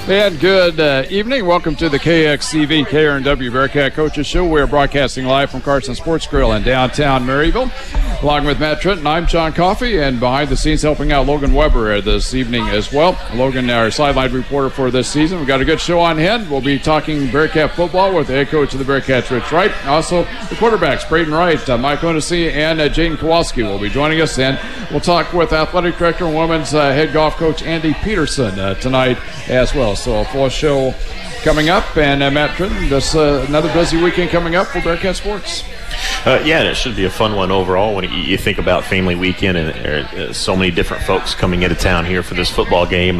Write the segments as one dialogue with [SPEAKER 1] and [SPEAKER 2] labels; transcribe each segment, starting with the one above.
[SPEAKER 1] And good evening. Welcome to the KXCV KRNW Bearcat Coaches Show. We're broadcasting live from Carson Sports Grill in downtown Maryville. Along with Matt Trenton, I'm John Coffey, and behind the scenes helping out Logan Weber this evening as well. Logan, our sideline reporter for this season. We've got a good show on hand. We'll be talking Bearcat football with the head coach of the Bearcats, Rich Wright. Also, the quarterbacks, Braden Wright, Mike Onesey, and Jaden Kowalski will be joining us. And we'll talk with athletic director and women's head golf coach Andy Peterson tonight as well. So a full show coming up. And Matt Trenton, this another busy weekend coming up for Bearcat sports.
[SPEAKER 2] And it should be a fun one overall when you think about family weekend and so many different folks coming into town here for this football game.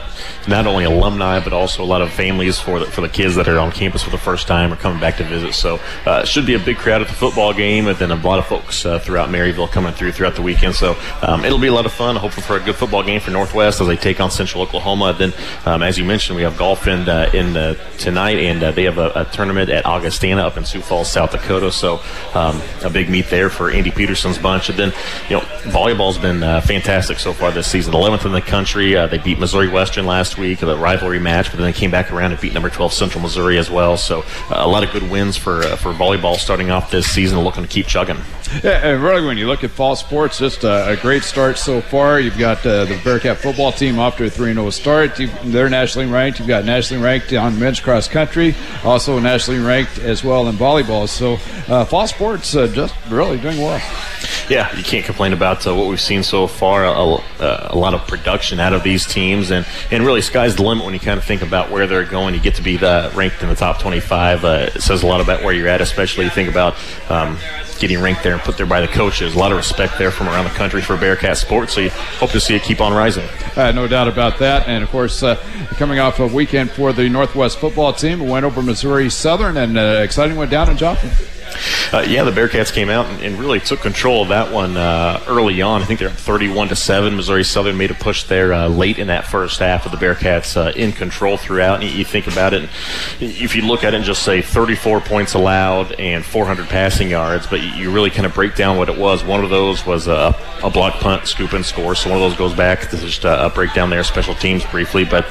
[SPEAKER 2] Not only alumni, but also a lot of families for the kids that are on campus for the first time or coming back to visit. So it should be a big crowd at the football game, and then a lot of folks throughout Maryville coming throughout the weekend. So it'll be a lot of fun. Hoping for a good football game for Northwest as they take on Central Oklahoma. Then, as you mentioned, we have golf in tonight, and they have a tournament at Augustana up in Sioux Falls, South Dakota. So a big meet there for Andy Peterson's bunch. And then, volleyball's been fantastic so far this season. 11th in the country. They beat Missouri Western last week, the rivalry match, but then they came back around and beat number 12 Central Missouri as well. So a lot of good wins for volleyball starting off this season, looking to keep chugging.
[SPEAKER 1] Yeah, and really, when you look at fall sports, just a great start so far. You've got the Bearcat football team off to a 3-0 start. They're nationally ranked. You've got nationally ranked on men's cross country, also nationally ranked as well in volleyball. So fall sports just really doing well.
[SPEAKER 2] Yeah, you can't complain about what we've seen so far. A lot of production out of these teams, and really sky's the limit when you kind of think about where they're going. You get to be ranked in the top 25. It says a lot about where you're at, especially you think about getting ranked there and put there by the coaches. A lot of respect there from around the country for Bearcat sports, so you hope to see it keep on rising.
[SPEAKER 1] No doubt about that. And, of course, coming off a weekend for the Northwest football team, we went over Missouri Southern, and exciting one down in Joplin.
[SPEAKER 2] The Bearcats came out and really took control of that one early on. I think they're 31-7. Missouri Southern made a push there late in that first half with the Bearcats in control throughout. And you think about it, if you look at it and just say 34 points allowed and 400 passing yards, but you really kind of break down what it was. One of those was a block punt, scoop and score. So one of those goes back to just a breakdown there, special teams briefly. But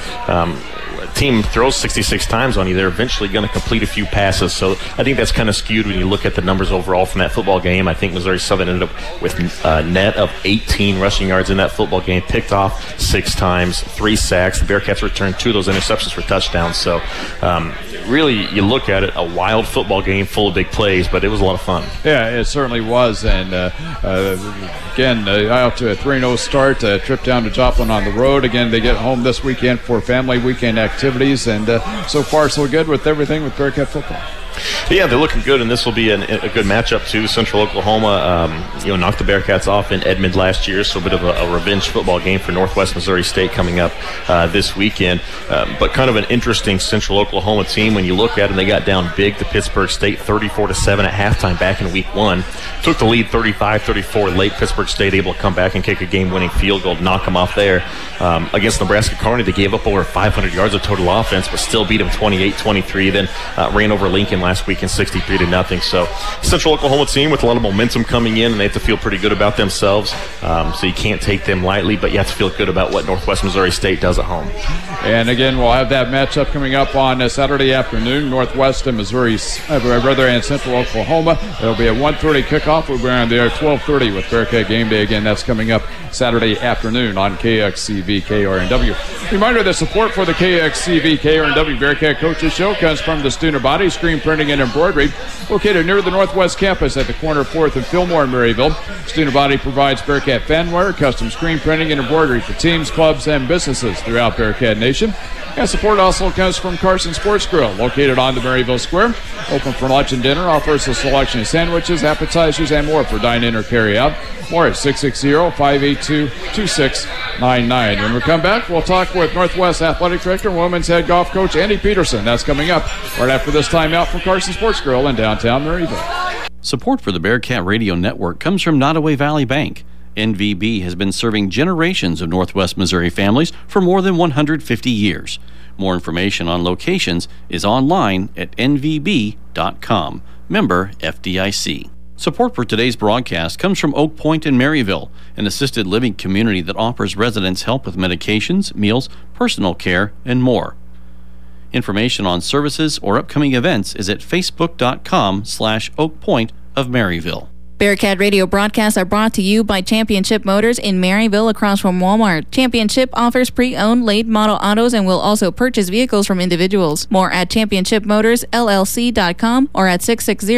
[SPEAKER 2] team throws 66 times on you, they're eventually going to complete a few passes. So I think that's kind of skewed when you look at the numbers overall from that football game. I think Missouri Southern ended up with a net of 18 rushing yards in that football game, picked off 6 times, 3 sacks. The Bearcats returned 2 of those interceptions for touchdowns. So really, you look at it, a wild football game full of big plays, but it was a lot of fun.
[SPEAKER 1] Yeah, it certainly was. And again, out to a 3-0 start, a trip down to Joplin on the road. Again, they get home this weekend for family weekend activities, and so far so good with everything with Bearcat football.
[SPEAKER 2] Yeah, they're looking good, and this will be a good matchup too. Central Oklahoma, knocked the Bearcats off in Edmond last year, so a bit of a revenge football game for Northwest Missouri State coming up this weekend. But kind of an interesting Central Oklahoma team when you look at it. They got down big to Pittsburgh State, 34-7 at halftime back in Week 1. Took the lead 35-34 late. Pittsburgh State able to come back and kick a game-winning field goal, knock them off there. Against Nebraska Kearney, they gave up over 500 yards of total offense, but still beat them 28-23. Then ran over Lincoln last week in 63-0. So Central Oklahoma team with a lot of momentum coming in, and they have to feel pretty good about themselves. So you can't take them lightly, but you have to feel good about what Northwest Missouri State does at home.
[SPEAKER 1] And again, we'll have that matchup coming up on Saturday afternoon. Northwest and Missouri, and Central Oklahoma. It'll be a 1:30 kickoff. We'll be on there at 12:30 with Bearcat Game Day. Again, that's coming up Saturday afternoon on KXCV KRNW. Reminder that support for the KXCV KRNW Bearcat Coaches Show comes from the Student Body Screen Printing and Embroidery, located near the Northwest Campus at the corner of 4th and Fillmore in Maryville. Student Body provides Bearcat fanwear, custom screen printing, and embroidery for teams, clubs, and businesses throughout Bearcat Nation. And support also comes from Carson Sports Grill, located on the Maryville Square. Open for lunch and dinner, offers a selection of sandwiches, appetizers, and more for dine-in or carry-out. More at 660-582-2699. When we come back, we'll talk with Northwest Athletic Director and Women's Head Golf Coach Andy Peterson. That's coming up right after this timeout from Carson Sports Grill in downtown Maryville.
[SPEAKER 3] Support for the Bearcat Radio Network comes from Nottoway Valley Bank. NVB has been serving generations of Northwest Missouri families for more than 150 years. More information on locations is online at nvb.com. Member FDIC. Support for today's broadcast comes from Oak Point in Maryville, an assisted living community that offers residents help with medications, meals, personal care, and more. Information on services or upcoming events is at facebook.com/Oak Point of Maryville.
[SPEAKER 4] Bearcat Radio broadcasts are brought to you by Championship Motors in Maryville across from Walmart. Championship offers pre-owned late model autos and will also purchase vehicles from individuals. More at championshipmotorsllc.com or at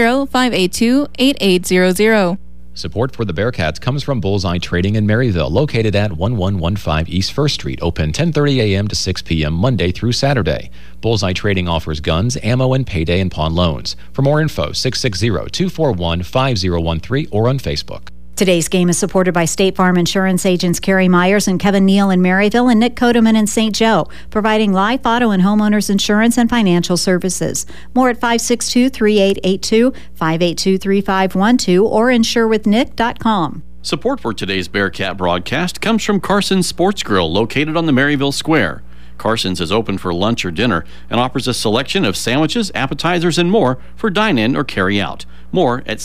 [SPEAKER 4] 660-582-8800.
[SPEAKER 5] Support for the Bearcats comes from Bullseye Trading in Maryville, located at 1115 East 1st Street, open 10:30 a.m. to 6 p.m. Monday through Saturday. Bullseye Trading offers guns, ammo, and payday and pawn loans. For more info, 660-241-5013 or on Facebook.
[SPEAKER 6] Today's game is supported by State Farm Insurance agents Kerry Myers and Kevin Neal in Maryville and Nick Kodeman in St. Joe, providing life, auto, and homeowners insurance and financial services. More at 562-3882, 582-3512, or insurewithnick.com.
[SPEAKER 3] Support for today's Bearcat broadcast comes from Carson's Sports Grill, located on the Maryville Square. Carson's is open for lunch or dinner and offers a selection of sandwiches, appetizers, and more for dine-in or carry-out. More at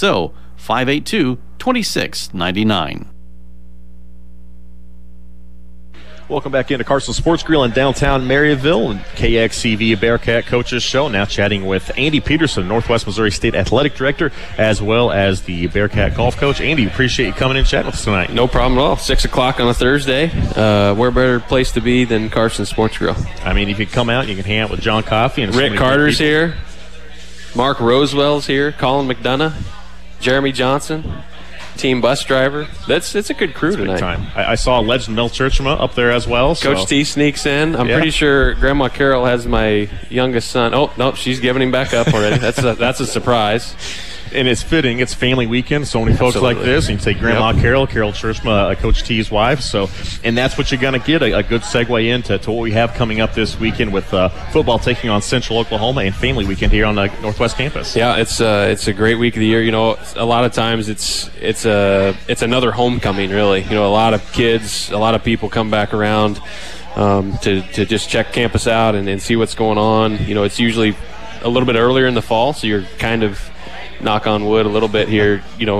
[SPEAKER 3] 660-582-2699.
[SPEAKER 2] Welcome back into Carson Sports Grill in downtown Maryville and KXCV Bearcat Coaches Show. Now chatting with Andy Peterson, Northwest Missouri State Athletic Director, as well as the Bearcat Golf Coach. Andy, appreciate you coming in and chatting with us tonight.
[SPEAKER 7] No problem at all. 6 o'clock on a Thursday. Where better place to be than Carson Sports Grill?
[SPEAKER 2] I mean, if you come out, you can hang out with John Coffey. And
[SPEAKER 7] Rick Carter's here. Mark Rosewell's here. Colin McDonough. Jeremy Johnson. Team bus driver. It's a good crew tonight.
[SPEAKER 2] Time. I saw Legend Mel Churchma up there as well.
[SPEAKER 7] Coach T sneaks in. I'm pretty sure Grandma Carol has my youngest son. Oh, no, she's giving him back up already. That's a surprise.
[SPEAKER 2] And it's fitting. It's family weekend. So many folks like this. And you say Grandma Carol Churchma, Coach T's wife. So, and that's what you're going to get, a good segue into what we have coming up this weekend with football taking on Central Oklahoma and family weekend here on the Northwest campus.
[SPEAKER 7] Yeah, it's a great week of the year. You know, a lot of times it's another homecoming, really. You know, a lot of kids, a lot of people come back around to just check campus out and see what's going on. You know, it's usually a little bit earlier in the fall, so you're kind of, knock on wood, a little bit here, you know,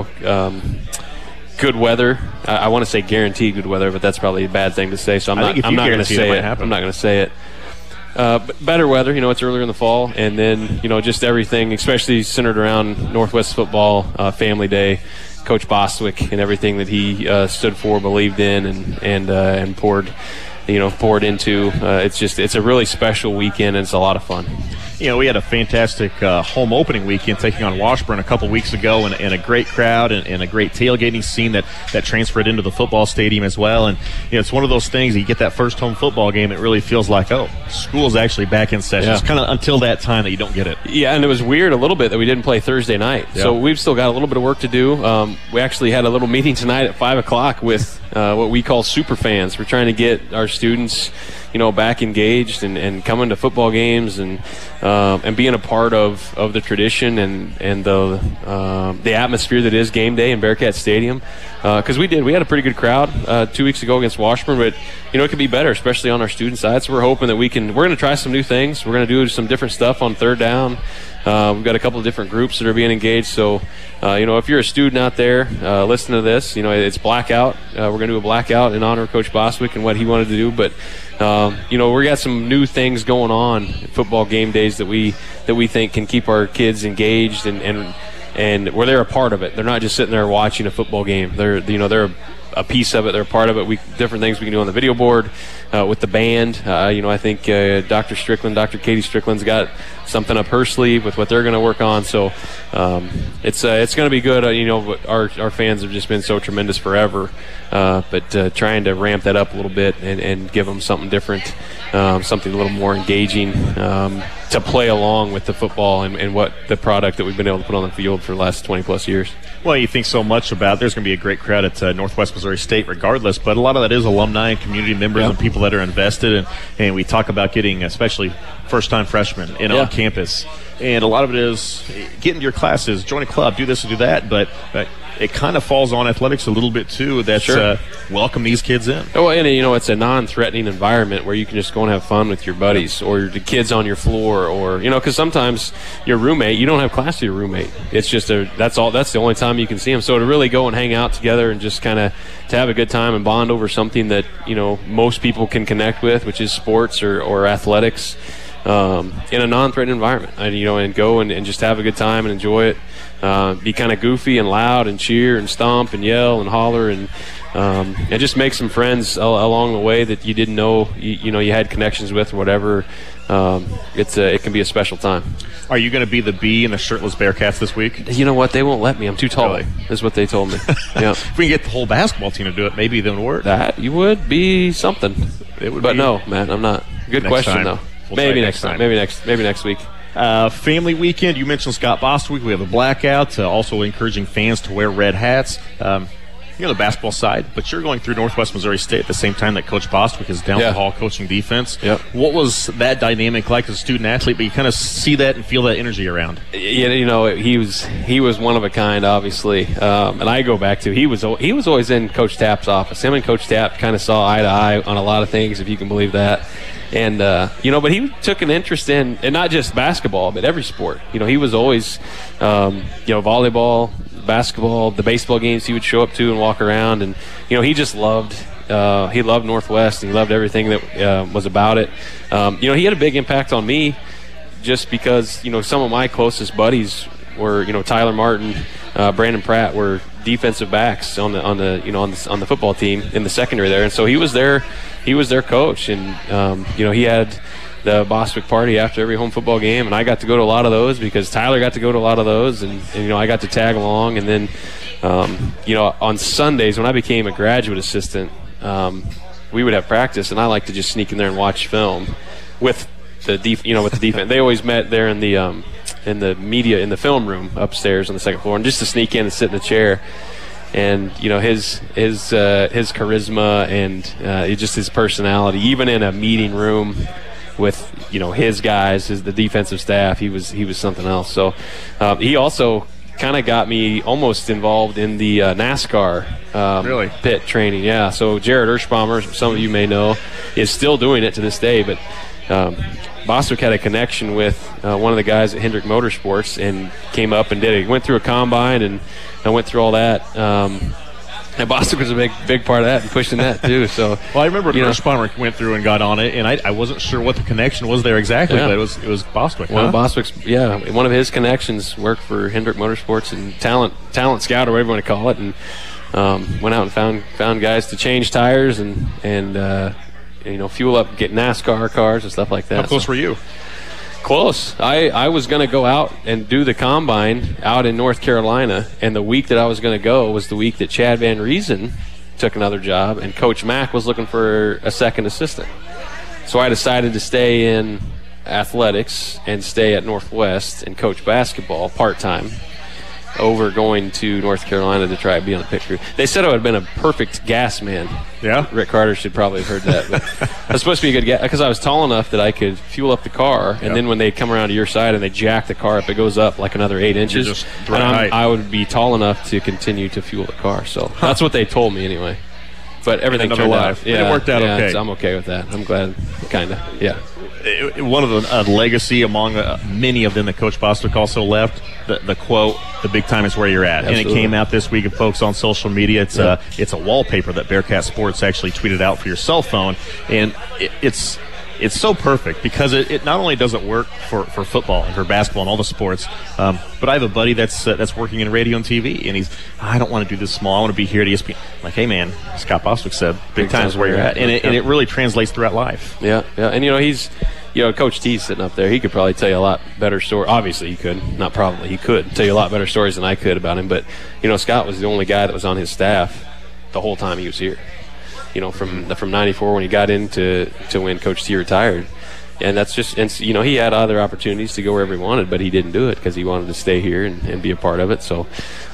[SPEAKER 7] good weather. I want to say guaranteed good weather, but that's probably a bad thing to say, so I'm not going to say it. I'm not going to say it. But better weather, you know, it's earlier in the fall, and then, you know, just everything, especially centered around Northwest football, Family Day, Coach Bostwick and everything that he stood for, believed in, and poured into. It's a really special weekend, and it's a lot of fun.
[SPEAKER 2] You know, we had a fantastic home opening weekend taking on Washburn a couple weeks ago, and a great crowd and a great tailgating scene that transferred into the football stadium as well. And, you know, it's one of those things, you get that first home football game, it really feels like, oh, school's actually back in session. It's kind of until that time that you don't get it.
[SPEAKER 7] Yeah, and it was weird a little bit that we didn't play Thursday night. Yeah. So we've still got a little bit of work to do. We actually had a little meeting tonight at 5 o'clock with what we call super fans. We're trying to get our students, you know, back engaged and coming to football games and being a part of the tradition and the atmosphere that is game day in Bearcat Stadium. Because we had a pretty good crowd 2 weeks ago against Washburn, but, you know, it could be better, especially on our student side. So we're hoping that we're going to try some new things. We're going to do some different stuff on third down. We've got a couple of different groups that are being engaged. So, you know, if you're a student out there listening to this, you know, it's blackout. We're going to do a blackout in honor of Coach Bostwick and what he wanted to do. But, you know, we got some new things going on football game days that we think can keep our kids engaged and where they're a part of it. They're not just sitting there watching a football game. They're a piece of it. They're a part of it. Different things we can do on the video board with the band. You know, I think Dr. Katie Strickland's got something up her sleeve with what they're going to work on. So it's going to be good. You know, our fans have just been so tremendous forever. But trying to ramp that up a little bit and give them something different, something a little more engaging to play along with the football and what the product that we've been able to put on the field for the last 20-plus years.
[SPEAKER 2] Well, you think so much about there's going to be a great crowd at Northwest Missouri State regardless, but a lot of that is alumni and community members and people that are invested. And we talk about getting especially first-time freshmen in on campus. And a lot of it is get into your classes, join a club, do this and do that. But it kind of falls on athletics a little bit too. That's welcome these kids in.
[SPEAKER 7] Oh, and you know, it's a non-threatening environment where you can just go and have fun with your buddies or the kids on your floor, or you know, because sometimes your roommate, you don't have class with your roommate. It's just that's the only time you can see them. So to really go and hang out together and just kind of to have a good time and bond over something that, you know, most people can connect with, which is sports or athletics. in a non-threatening environment, and go and just have a good time and enjoy it. Be kind of goofy and loud and cheer and stomp and yell and holler and just make some friends along the way that you didn't know you had connections with or whatever. It can be a special time.
[SPEAKER 2] Are you going to be the bee in the shirtless Bearcats this week?
[SPEAKER 7] You know what? They won't let me. I'm too tall.
[SPEAKER 2] Really?
[SPEAKER 7] Is what they told me. Yeah.
[SPEAKER 2] If we can get the whole basketball team to do it, maybe then work.
[SPEAKER 7] That you would be something.
[SPEAKER 2] It would.
[SPEAKER 7] But
[SPEAKER 2] be
[SPEAKER 7] no, man, I'm not. Good
[SPEAKER 2] next
[SPEAKER 7] question
[SPEAKER 2] time.
[SPEAKER 7] though.
[SPEAKER 2] We'll
[SPEAKER 7] maybe next time. Maybe next week.
[SPEAKER 2] Family weekend. You mentioned Scott Bostwick. We have a blackout. Also encouraging fans to wear red hats. The basketball side, but you're going through Northwest Missouri State at the same time that Coach Bostwick is down the hall coaching defense.
[SPEAKER 7] Yep.
[SPEAKER 2] What was that dynamic like as a student athlete? But you kind of see that and feel that energy around.
[SPEAKER 7] Yeah, he was one of a kind, obviously. And I go back to he was always in Coach Tapp's office. Him and Coach Tapp kind of saw eye to eye on a lot of things, if you can believe that. And but he took an interest in, and not just basketball, but every sport. He was always, volleyball, basketball, the baseball games he would show up to and walk around, and he just loved Northwest, and he loved everything that was about it. He had a big impact on me, just because some of my closest buddies were Tyler Martin, Brandon Pratt were defensive backs on the football team in the secondary there, and so he was their coach, and he had the Bostwick party after every home football game, and I got to go to a lot of those because Tyler got to go to a lot of those, and I got to tag along. And then on Sundays when I became a graduate assistant, we would have practice, and I like to just sneak in there and watch film with the defense. They always met there in the film room upstairs on the second floor, and just to sneak in and sit in the chair. And his charisma and just his personality, even in a meeting room with his guys, the defensive staff, he was something else. So he also kind of got me almost involved in the NASCAR pit training. Yeah. So Jared Ershbaumer, some of you may know, is still doing it to this day. But Bostwick had a connection with one of the guys at Hendrick Motorsports and came up and went through a combine and went through all that. And Bostwick was a big part of that and pushing that too. So,
[SPEAKER 2] well, I remember Ershbaumer went through and got on it, and I wasn't sure what the connection was there exactly, but it was Bostwick.
[SPEAKER 7] One of his connections worked for Hendrick Motorsports and talent scout or whatever you want to call it, and went out and found guys to change tires and fuel up, get NASCAR cars and stuff like that.
[SPEAKER 2] How close were you?
[SPEAKER 7] Close. I was going to go out and do the combine out in North Carolina, and the week that I was going to go was the week that Chad Van Riesen took another job, and Coach Mack was looking for a second assistant. So I decided to stay in athletics and stay at Northwest and coach basketball part-time over going to North Carolina to try to be on the pit crew. They said I would have been a perfect gas man.
[SPEAKER 2] Yeah?
[SPEAKER 7] Rick Carter should probably have heard that. But I was supposed to be a good gas because I was tall enough that I could fuel up the car, and then when they come around to your side and they jack the car up, it goes up like another 8 inches. And I would be tall enough to continue to fuel the car. So that's what they told me anyway. But everything turned out.
[SPEAKER 2] Yeah, it worked out okay.
[SPEAKER 7] So I'm okay with that. I'm glad, kind of. Yeah.
[SPEAKER 2] One of the legacy among many of them that Coach Bostwick also left, the quote, "The big time is where you're at." Absolutely. And it came out this week, and folks on social media, it's a wallpaper that Bearcat Sports actually tweeted out for your cell phone, and it's so perfect because it not only does it work for football and for basketball and all the sports, but I have a buddy that's working in radio and TV, and I don't want to do this small. I want to be here at ESPN. I'm like, hey man, Scott Bostwick said, big time is where you're at, and it really translates throughout life.
[SPEAKER 7] Yeah, and he's. Coach T's sitting up there. He could probably tell you a lot better story. Obviously, he could. Not probably. He could tell you a lot better stories than I could about him. But, Scott was the only guy that was on his staff the whole time he was here. From 94 when he got in to when Coach T retired. And that's just, he had other opportunities to go wherever he wanted, but he didn't do it because he wanted to stay here and be a part of it. So,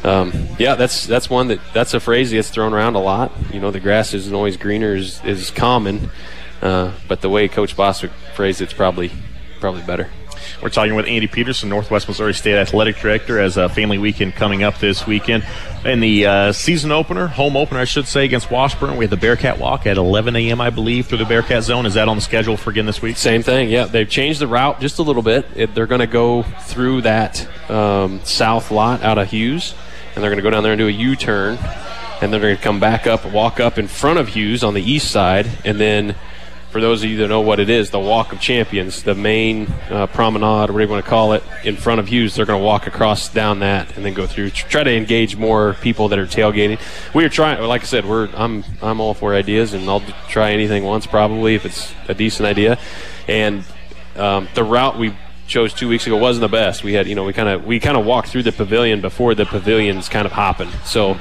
[SPEAKER 7] that's one that's a phrase that gets thrown around a lot. The grass isn't always greener is common. But the way Coach Bostwick phrased it's probably better.
[SPEAKER 2] We're talking with Andy Peterson, Northwest Missouri State Athletic Director, as a family weekend coming up this weekend. In the season opener, home opener, I should say, against Washburn, we have the Bearcat Walk at 11 a.m., I believe, through the Bearcat Zone. Is that on the schedule for again this week?
[SPEAKER 7] Same thing, yeah. They've changed the route just a little bit. They're going to go through that south lot out of Hughes, and they're going to go down there and do a U-turn, and they're going to come back up, walk up in front of Hughes on the east side, and then for those of you that know what it is, the Walk of Champions, the main promenade, or whatever you want to call it, in front of Hughes. They're going to walk across down that and then go through. Try to engage more people that are tailgating. We are trying, like I said, I'm all for ideas, and I'll try anything once probably if it's a decent idea. And the route we chose 2 weeks ago wasn't the best. We had, we kind of walked through the pavilion before the pavilion's kind of hopping. So,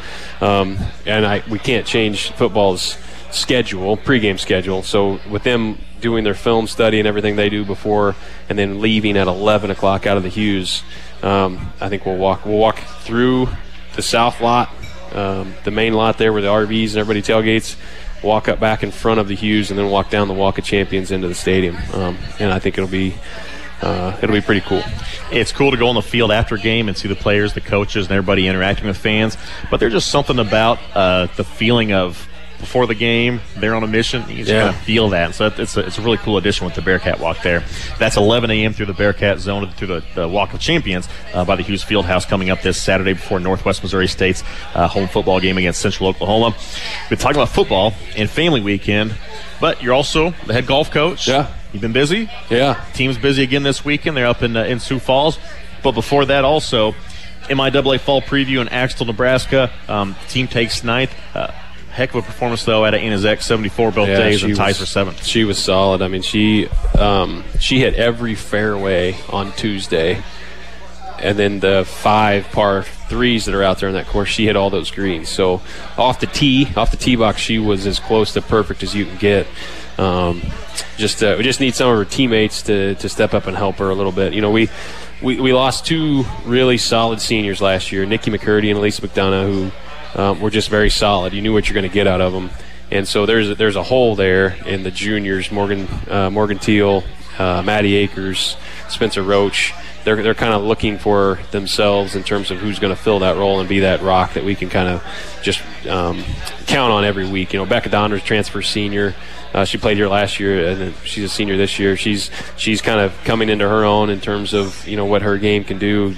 [SPEAKER 7] we can't change football's pregame schedule. So with them doing their film study and everything they do before, and then leaving at 11 o'clock out of the Hughes, I think we'll walk through the south lot, the main lot there where the RVs and everybody tailgates, walk up back in front of the Hughes, and then walk down the Walk of Champions into the stadium. And I think it'll be pretty cool.
[SPEAKER 2] It's cool to go on the field after a game and see the players, the coaches, and everybody interacting with fans. But there's just something about the feeling of before the game, they're on a mission. You just kind of feel that. So it's a really cool addition with the Bearcat Walk there. That's 11 a.m. through the Bearcat Zone, through the Walk of Champions by the Hughes Fieldhouse, coming up this Saturday before Northwest Missouri State's home football game against Central Oklahoma. We've been talking about football and family weekend, but you're also the head golf coach.
[SPEAKER 7] Yeah.
[SPEAKER 2] You've been busy?
[SPEAKER 7] Yeah.
[SPEAKER 2] Team's busy again this weekend. They're up in Sioux Falls. But before that also, MIAA Fall Preview in Axtell, Nebraska. Team takes ninth. Heck of a performance, though, out of Anna Zeck, 74 both days, and ties for seventh.
[SPEAKER 7] She was solid. I mean, she hit every fairway on Tuesday. And then the 5 par 3s that are out there on that course, she hit all those greens. So off the tee box, she was as close to perfect as you can get. We just need some of her teammates to step up and help her a little bit. We lost 2 really solid seniors last year, Nikki McCurdy and Elisa McDonough, who were just very solid. You knew what you're going to get out of them. And so there's a hole there in the juniors, Morgan Teal, Maddie Akers, Spencer Roach. They're kind of looking for themselves in terms of who's going to fill that role and be that rock that we can kind of just count on every week. Becca Donner's transfer senior. She played here last year, and then she's a senior this year. She's kind of coming into her own in terms of what her game can do.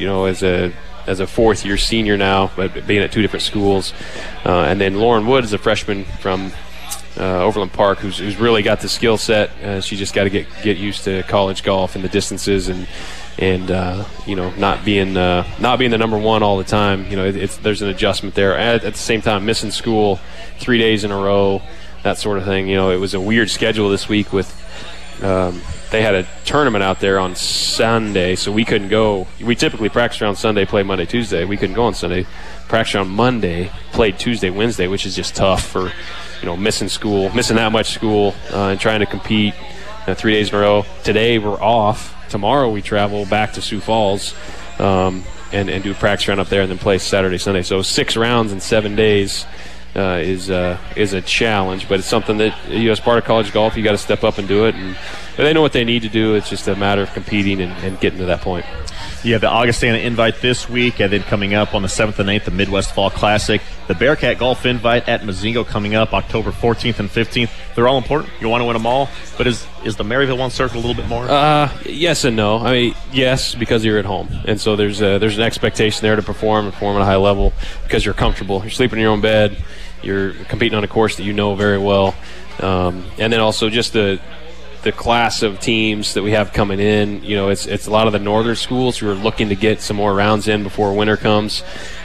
[SPEAKER 7] As a fourth-year senior now, but being at 2 different schools. And then Lauren Wood is a freshman from Overland Park who's really got the skill set. She just got to get used to college golf and the distances and not being the number one all the time. There's an adjustment there. At the same time, missing school 3 days in a row, that sort of thing. It was a weird schedule this week with they had a tournament out there on Sunday, so we couldn't go. We typically practice around Sunday, play Monday, Tuesday. We couldn't go on Sunday. Practice on Monday, played Tuesday, Wednesday, which is just tough for missing that much school and trying to compete 3 days in a row. Today we're off. Tomorrow we travel back to Sioux Falls and do a practice round up there and then play Saturday, Sunday. So 6 rounds in 7 days is a challenge, but it's something that as part of college golf, you got to step up and do it. But they know what they need to do. It's just a matter of competing and getting to that point.
[SPEAKER 2] You have the Augustana Invite this week, and then coming up on the 7th and 8th, the Midwest Fall Classic. The Bearcat Golf Invite at Mazingo coming up October 14th and 15th. They're all important. You want to win them all. But is the Maryville one circled a little bit more?
[SPEAKER 7] Yes and no. I mean, yes, because you're at home. And so there's an expectation there to perform at a high level because you're comfortable. You're sleeping in your own bed. You're competing on a course that you know very well. And then also just the class of teams that we have coming in, it's a lot of the northern schools who are looking to get some more rounds in before winter comes.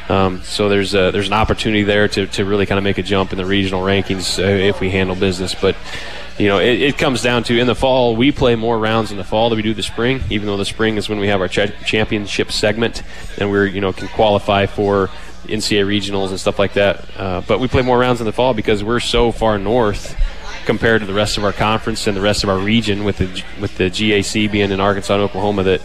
[SPEAKER 7] So there's an opportunity there to really kind of make a jump in the regional rankings if we handle business. But it comes down to in the fall we play more rounds in the fall than we do the spring. Even though the spring is when we have our championship segment and we're can qualify for NCAA regionals and stuff like that. But we play more rounds in the fall because we're so far north compared to the rest of our conference and the rest of our region with the GAC being in Arkansas and Oklahoma that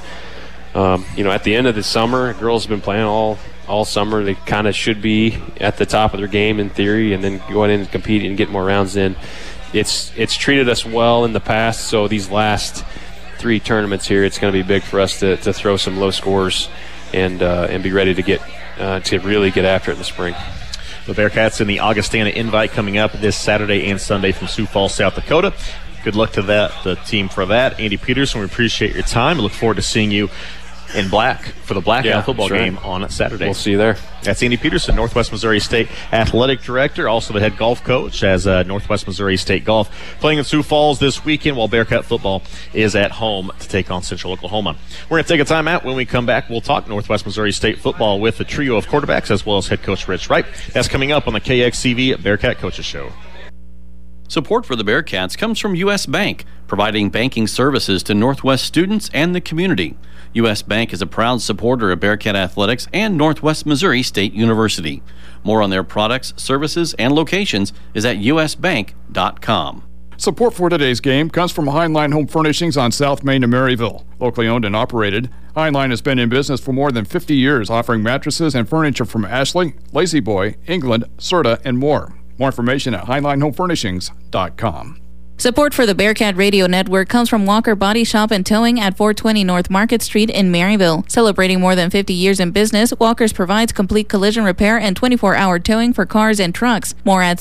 [SPEAKER 7] at the end of the summer, girls have been playing all summer. They kind of should be at the top of their game in theory and then going in and competing and get more rounds in. It's treated us well in the past, so these last 3 tournaments here, it's going to be big for us to throw some low scores and be ready to really get after it in the spring.
[SPEAKER 2] The Bearcats in the Augustana Invite coming up this Saturday and Sunday from Sioux Falls, South Dakota. Good luck to the team for that. Andy Peterson, we appreciate your time. We look forward to seeing you in black for the Blackout football game on Saturday.
[SPEAKER 7] We'll see you there.
[SPEAKER 2] That's Andy Peterson, Northwest Missouri State Athletic Director, also the head golf coach as Northwest Missouri State Golf, playing in Sioux Falls this weekend while Bearcat football is at home to take on Central Oklahoma. We're going to take a time out. When we come back, we'll talk Northwest Missouri State football with the trio of quarterbacks as well as head coach Rich Wright. That's coming up on the KXCV Bearcat Coaches Show.
[SPEAKER 3] Support for the Bearcats comes from U.S. Bank, providing banking services to Northwest students and the community. U.S. Bank is a proud supporter of Bearcat Athletics and Northwest Missouri State University. More on their products, services, and locations is at usbank.com.
[SPEAKER 1] Support for today's game comes from Heinlein Home Furnishings on South Main in Maryville. Locally owned and operated, Heinlein has been in business for more than 50 years, offering mattresses and furniture from Ashley, Lazy Boy, England, Serta, and more. More information at HeinleinHomeFurnishings.com.
[SPEAKER 4] Support for the Bearcat Radio Network comes from Walker Body Shop and Towing at 420 North Market Street in Maryville. Celebrating more than 50 years in business, Walker's provides complete collision repair and 24-hour towing for cars and trucks. More at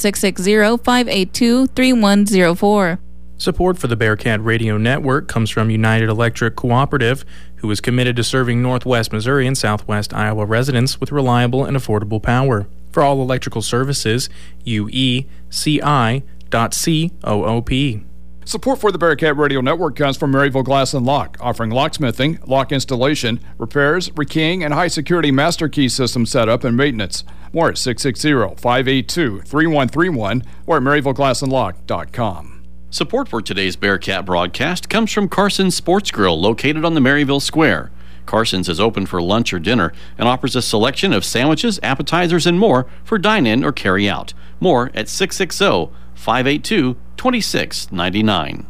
[SPEAKER 4] 660-582-3104.
[SPEAKER 8] Support for the Bearcat Radio Network comes from United Electric Cooperative, who is committed to serving Northwest Missouri and Southwest Iowa residents with reliable and affordable power. For all electrical services, ueci.coop.
[SPEAKER 1] Support for the Bearcat Radio Network comes from Maryville Glass and Lock, offering locksmithing, lock installation, repairs, rekeying, and high-security master key system setup and maintenance. More at 660-582-3131 or at MaryvilleGlassandLock.com.
[SPEAKER 3] Support for today's Bearcat broadcast comes from Carson's Sports Grill, located on the Maryville Square. Carson's is open for lunch or dinner and offers a selection of sandwiches, appetizers, and more for dine-in or carry-out. More at 660-582-2699.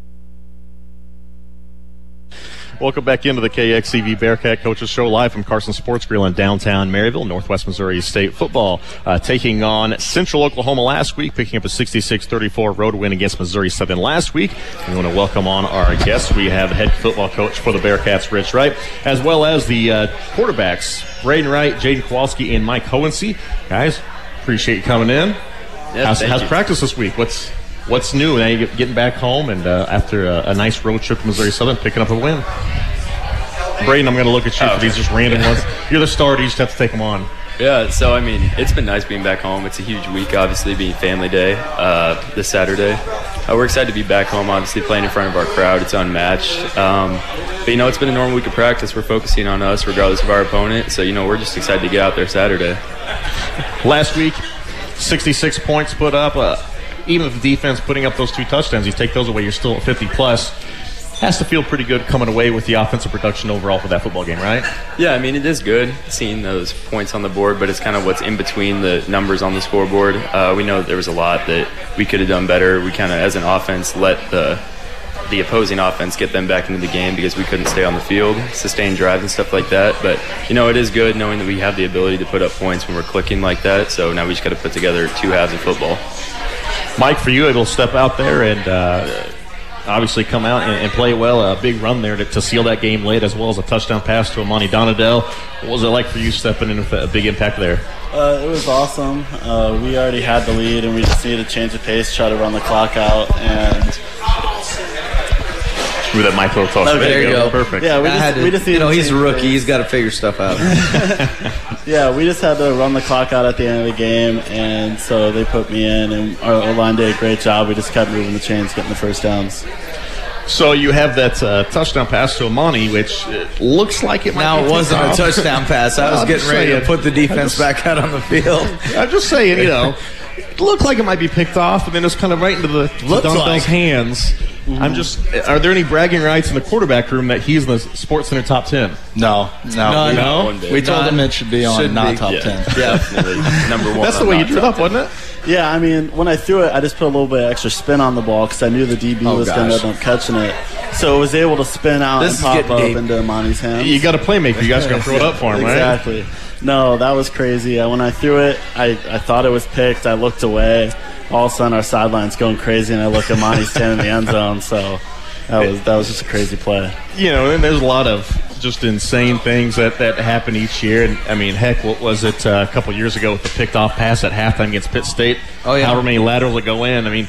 [SPEAKER 2] Welcome back into the KXCV Bearcat Coaches Show live from Carson Sports Grill in downtown Maryville. Northwest Missouri State football taking on Central Oklahoma last week, picking up a 66-34 road win against Missouri Southern last week. We want to welcome on our guests. We have head football coach for the Bearcats, Rich Wright, as well as the quarterbacks, Braden Wright, Jaden Kowalski, and Mike Hohensee. Guys, appreciate you coming in.
[SPEAKER 9] Yes,
[SPEAKER 2] how's practice this week? What's new? Now you're getting back home, and after a nice road trip to Missouri Southern, picking up a win. Braden, I'm going to look at you for these just random ones. You're the starter. You just have to take them on.
[SPEAKER 9] Yeah, so, I mean, it's been nice being back home. It's a huge week, obviously, being family day this Saturday. We're excited to be back home, obviously, playing in front of our crowd. It's unmatched. But, you know, it's been a normal week of practice. We're focusing on us regardless of our opponent. So, you know, we're just excited to get out there Saturday.
[SPEAKER 2] Last week, 66 points put up. Even with the defense putting up those 2 touchdowns, you take those away, you're still at 50-plus. Has to feel pretty good coming away with the offensive production overall for that football game, right?
[SPEAKER 9] Yeah, I mean, it is good seeing those points on the board, but it's kind of what's in between the numbers on the scoreboard. We know there was a lot that we could have done better. We kind of, as an offense, let the opposing offense get them back into the game because we couldn't stay on the field, sustain drives and stuff like that. But, you know, it is good knowing that we have the ability to put up points when we're clicking like that. So now we just got to put together 2 halves of football.
[SPEAKER 2] Mike, for you, it'll step out there and obviously come out and play well. A big run there to seal that game late, as well as a touchdown pass to Amani Donadell. What was it like for you stepping in with a big impact there?
[SPEAKER 10] It was awesome. We already had the lead, and we just needed to change the pace, try to run the clock out, and
[SPEAKER 2] With that micro toss.
[SPEAKER 10] Okay, there you go.
[SPEAKER 2] Perfect.
[SPEAKER 10] Yeah, we just
[SPEAKER 11] you know, he's a rookie. He's got to figure stuff out.
[SPEAKER 10] Yeah, we just had to run the clock out at the end of the game, and so they put me in, and our line did a great job. We just kept moving the chains, getting the first downs.
[SPEAKER 2] So you have that touchdown pass to Amani, which looks like it might
[SPEAKER 11] Now,
[SPEAKER 2] be
[SPEAKER 11] it wasn't
[SPEAKER 2] off.
[SPEAKER 11] a touchdown pass. I was getting ready to put the defense back out on the field.
[SPEAKER 2] I'm just saying, you know, it looked like it might be picked off, and then it's kind of right into the Donald's hands. I'm just. Are there any bragging rights in the quarterback room that he's in the Sports Center top 10?
[SPEAKER 11] No.
[SPEAKER 10] We told him it should be on top 10.
[SPEAKER 9] Yeah, definitely. Number 1.
[SPEAKER 2] That's the way you drew it up, wasn't it?
[SPEAKER 10] Yeah, I mean, when I threw it, I just put a little bit of extra spin on the ball because I knew the DB was going to end up catching it. So it was able to spin out and pop up into Amani's hands.
[SPEAKER 2] You got a playmaker. You guys got to throw it up for him, right?
[SPEAKER 10] Exactly. No, that was crazy. When I threw it, I thought it was picked. I looked away. All of a sudden, our sideline's going crazy, and I look at Amani standing in the end zone. So that was just a crazy play.
[SPEAKER 2] You know, and there's a lot of just insane things that happen each year. And I mean, heck, what was it a couple years ago with the picked off pass at halftime against Pitt State?
[SPEAKER 11] Oh, yeah.
[SPEAKER 2] However many laterals that go in. I mean,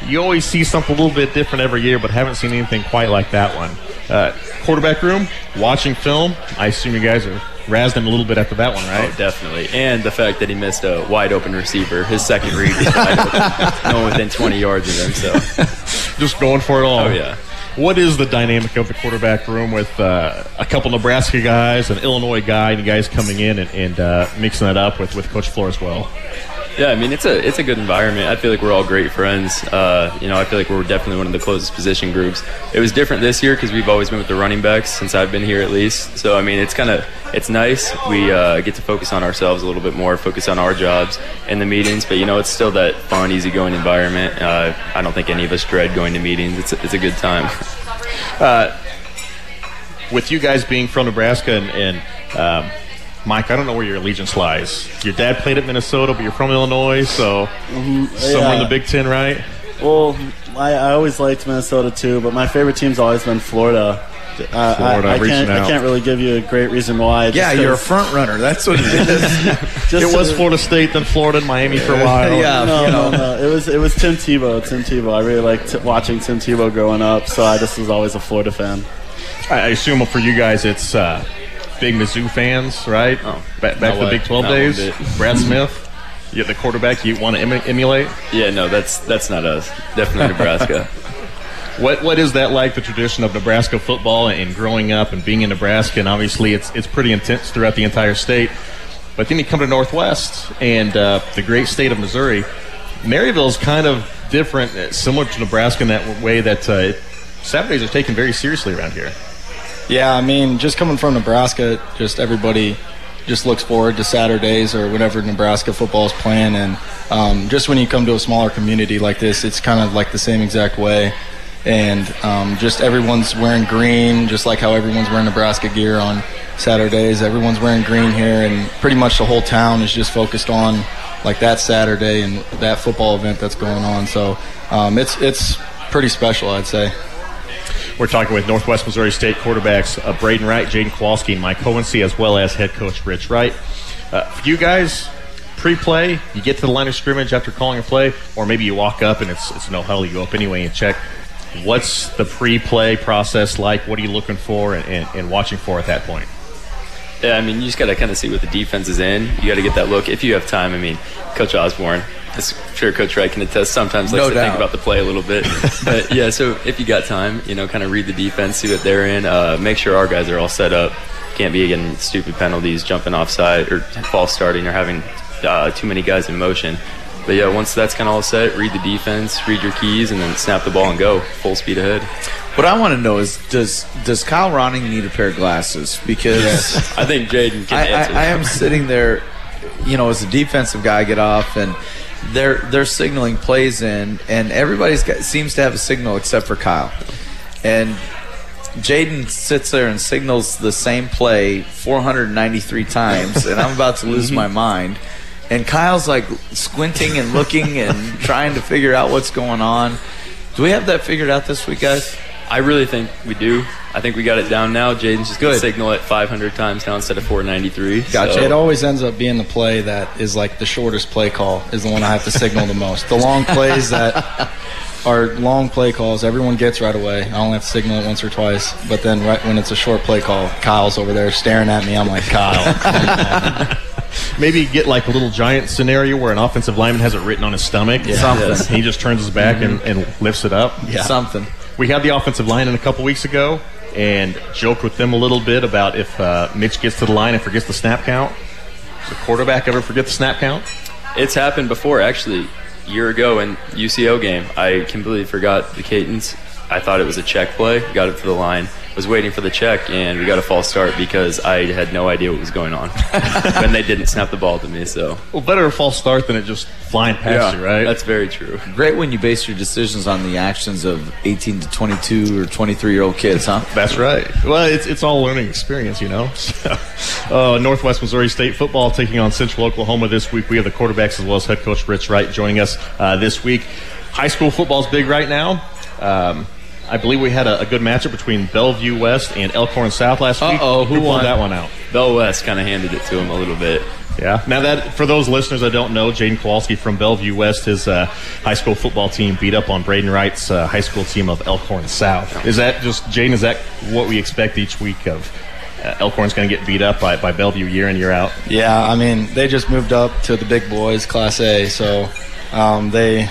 [SPEAKER 2] you always see something a little bit different every year, but haven't seen anything quite like that one. Quarterback room, watching film. I assume you guys are razzed him a little bit after that one, right?
[SPEAKER 9] Oh, definitely. And the fact that he missed a wide-open receiver. His second read was wide open. No one within 20 yards of him, so.
[SPEAKER 2] Just going for it all.
[SPEAKER 9] Oh, yeah.
[SPEAKER 2] What is the dynamic of the quarterback room with a couple Nebraska guys, an Illinois guy, and you guys coming in and mixing that up with Coach Flohr as well?
[SPEAKER 9] Yeah, I mean, it's a good environment. I feel like we're all great friends. I feel like we're definitely one of the closest position groups. It was different this year because we've always been with the running backs since I've been here at least. So, I mean, it's nice. We get to focus on ourselves a little bit more, focus on our jobs in the meetings. But, it's still that fun, easygoing environment. I don't think any of us dread going to meetings. It's a good time.
[SPEAKER 2] With you guys being from Nebraska and Mike, I don't know where your allegiance lies. Your dad played at Minnesota, but you're from Illinois, so somewhere in the Big Ten, right?
[SPEAKER 10] Well, I always liked Minnesota too, but my favorite team's always been Florida. I can't really give you a great reason why.
[SPEAKER 11] Yeah, you're a front runner. That's what it is.
[SPEAKER 2] It was Florida State, then Florida, and Miami for a while.
[SPEAKER 10] Yeah, no. It was Tim Tebow. I really liked watching Tim Tebow growing up, so I just was always a Florida fan.
[SPEAKER 2] I assume for you guys, it's big Mizzou fans, right?
[SPEAKER 9] Oh,
[SPEAKER 2] back to the Big 12 days. Brad Smith, you're the quarterback you want to emulate?
[SPEAKER 9] Yeah, no, that's not us. Definitely Nebraska.
[SPEAKER 2] What is that like, the tradition of Nebraska football and growing up and being in Nebraska? And obviously it's pretty intense throughout the entire state. But then you come to Northwest and the great state of Missouri. Maryville's kind of different, similar to Nebraska in that way that Saturdays are taken very seriously around here.
[SPEAKER 12] Yeah, I mean, just coming from Nebraska, just everybody just looks forward to Saturdays or whenever Nebraska football is playing. And just when you come to a smaller community like this, it's kind of like the same exact way. And just everyone's wearing green, just like how everyone's wearing Nebraska gear on Saturdays. Everyone's wearing green here, and pretty much the whole town is just focused on like that Saturday and that football event that's going on. So it's pretty special, I'd say.
[SPEAKER 2] We're talking with Northwest Missouri State quarterbacks Braden Wright, Jaden Kowalski, and Mike Hohensee, as well as head coach Rich Wright. For you guys, pre-play, you get to the line of scrimmage after calling a play, or maybe you walk up and it's no huddle, you go up anyway and check. What's the pre-play process like? What are you looking for and watching for at that point?
[SPEAKER 9] Yeah, I mean, you just got to kind of see what the defense is in. You got to get that look. If you have time, I mean, Coach Osborne, I'm sure Coach Wright can attest, sometimes likes to think about the play a little bit. But, yeah, so if you got time, kind of read the defense, see what they're in. Make sure our guys are all set up. Can't be getting stupid penalties, jumping offside, or false starting, or having too many guys in motion. But, yeah, once that's kind of all set, read the defense, read your keys, and then snap the ball and go full speed ahead.
[SPEAKER 11] What I want to know is, does Kyle Ronning need a pair of glasses? Because
[SPEAKER 9] I think Jaden can answer.
[SPEAKER 11] I am sitting there, as a defensive guy, I get off, and they're signaling plays in, and everybody seems to have a signal except for Kyle. And Jaden sits there and signals the same play 493 times, and I'm about to lose my mind. And Kyle's like squinting and looking and trying to figure out what's going on. Do we have that figured out this week, guys?
[SPEAKER 9] I really think we do. I think we got it down now. Jaden's just going to signal it 500 times now instead of 493.
[SPEAKER 12] Gotcha.
[SPEAKER 9] So.
[SPEAKER 12] It always ends up being the play that is like the shortest play call is the one I have to signal the most. The long plays that are long play calls, everyone gets right away. I only have to signal it once or twice. But then right when it's a short play call, Kyle's over there staring at me. I'm like, Kyle.
[SPEAKER 2] Maybe get like a little giant scenario where an offensive lineman has it written on his stomach.
[SPEAKER 11] Yeah. Something.
[SPEAKER 2] Yes. He just turns his back and lifts it up.
[SPEAKER 11] Yeah. Something.
[SPEAKER 2] We had the offensive line in a couple weeks ago and joked with them a little bit about if Mitch gets to the line and forgets the snap count. Does the quarterback ever forget the snap count?
[SPEAKER 9] It's happened before, actually. A year ago in UCO game, I completely forgot the cadence. I thought it was a check play, got it to the line, was waiting for the check, and we got a false start because I had no idea what was going on when they didn't snap the ball to me. So,
[SPEAKER 2] well, better a false start than it just flying past you, right?
[SPEAKER 9] That's very true.
[SPEAKER 11] Great when you base your decisions on the actions of 18 to 22 or 23-year-old kids, huh?
[SPEAKER 2] That's right. Well, it's all a learning experience, So, Northwest Missouri State football taking on Central Oklahoma this week. We have the quarterbacks as well as head coach Rich Wright joining us this week. High school football's big right now. I believe we had a good matchup between Bellevue West and Elkhorn South last week.
[SPEAKER 9] Who
[SPEAKER 2] won that one out?
[SPEAKER 9] Bell West kind of handed it to him a little bit.
[SPEAKER 13] Yeah. Now, that for those listeners that don't know, Jaden Kowalski from Bellevue West, his high school football team beat up on Braden Wright's high school team of Elkhorn South. Is that just, Jaden, is that what we expect each week of Elkhorn's going to get beat up by Bellevue year in, year out?
[SPEAKER 12] Yeah, I mean, they just moved up to the big boys, Class A, so they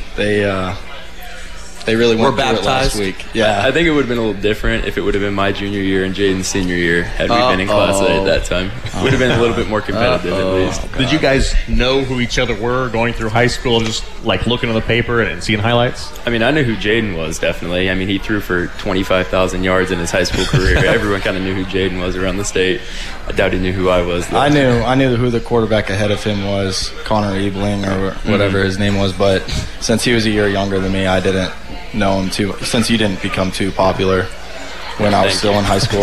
[SPEAKER 12] really went through it last week. Yeah,
[SPEAKER 9] I think it would have been a little different if it would have been my junior year and Jaden's senior year had we been in Class A at that time. Would have been a little bit more competitive at least.
[SPEAKER 13] Did you guys know who each other were going through high school, just like looking at the paper and seeing highlights?
[SPEAKER 9] I mean, I knew who Jaden was, definitely. I mean, he threw for 25,000 yards in his high school career. Everyone kind of knew who Jaden was around the state. I doubt he knew who I was, though.
[SPEAKER 12] I knew who the quarterback ahead of him was, Connor Ebling or whatever his name was, but since he was a year younger than me, I didn't know him too, since he didn't become too popular when I was still in high school.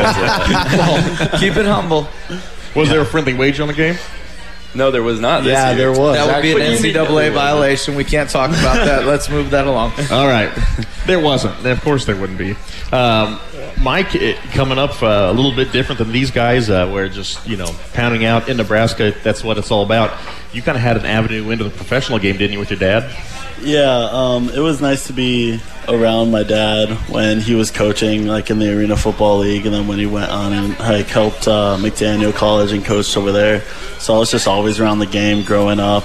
[SPEAKER 11] Keep it humble.
[SPEAKER 13] Was there a friendly wager on the game?
[SPEAKER 9] No, there was not this
[SPEAKER 12] year.
[SPEAKER 11] There was. That would be an
[SPEAKER 9] Actually,
[SPEAKER 11] NCAA violation. We can't talk about that. Let's move that along.
[SPEAKER 13] All right. There wasn't. Of course there wouldn't be. Mike, coming up a little bit different than these guys, where just, pounding out in Nebraska, that's what it's all about. You kind of had an avenue into the professional game, didn't you, with your dad?
[SPEAKER 10] Yeah, it was nice to be around my dad when he was coaching, like in the Arena Football League, and then when he went on and helped McDaniel College and coached over there. So I was just always around the game growing up.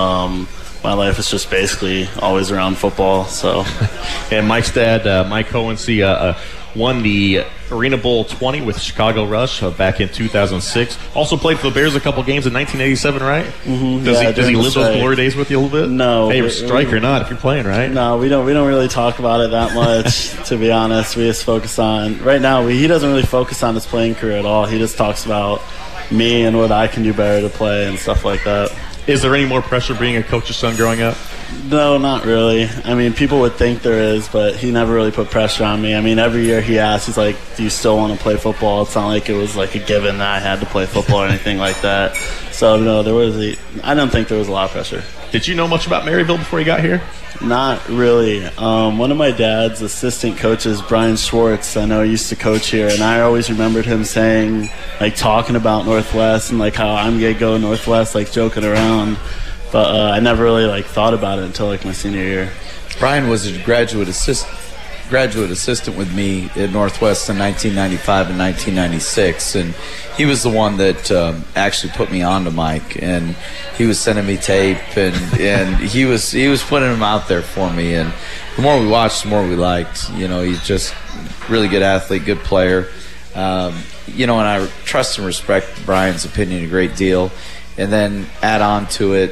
[SPEAKER 10] My life is just basically always around football. So,
[SPEAKER 13] and Mike's dad, Mike Hohensee, won the Arena Bowl 20 with Chicago Rush back in 2006. Also played for the Bears a couple games in 1987, right?
[SPEAKER 10] Mm-hmm.
[SPEAKER 13] Does he live those glory days with you a little bit?
[SPEAKER 10] No.
[SPEAKER 13] Hey, strike or not if you're playing, right?
[SPEAKER 10] No, we don't really talk about it that much, to be honest. We just focus on, right now, he doesn't really focus on his playing career at all. He just talks about me and what I can do better to play and stuff like that.
[SPEAKER 13] Is there any more pressure being a coach's son growing up?
[SPEAKER 10] No, not really. I mean, people would think there is, but he never really put pressure on me. I mean, every year he asks, he's like, do you still want to play football? It's not like it was like a given that I had to play football or anything like that. So, no, I don't think there was a lot of pressure.
[SPEAKER 13] Did you know much about Maryville before you got here?
[SPEAKER 10] Not really. One of my dad's assistant coaches, Brian Schwartz, I know he used to coach here, and I always remembered him saying, like, talking about Northwest and, like, how I'm going to go Northwest, like, joking around. But I never really, like, thought about it until, like, my senior year.
[SPEAKER 11] Brian was a graduate assistant with me at Northwest in 1995 and 1996, and he was the one that actually put me on to Mike, and he was sending me tape, and he was putting him out there for me, and the more we watched, the more we liked. He's just really good athlete, good player, and I trust and respect Brian's opinion a great deal. And then add on to it,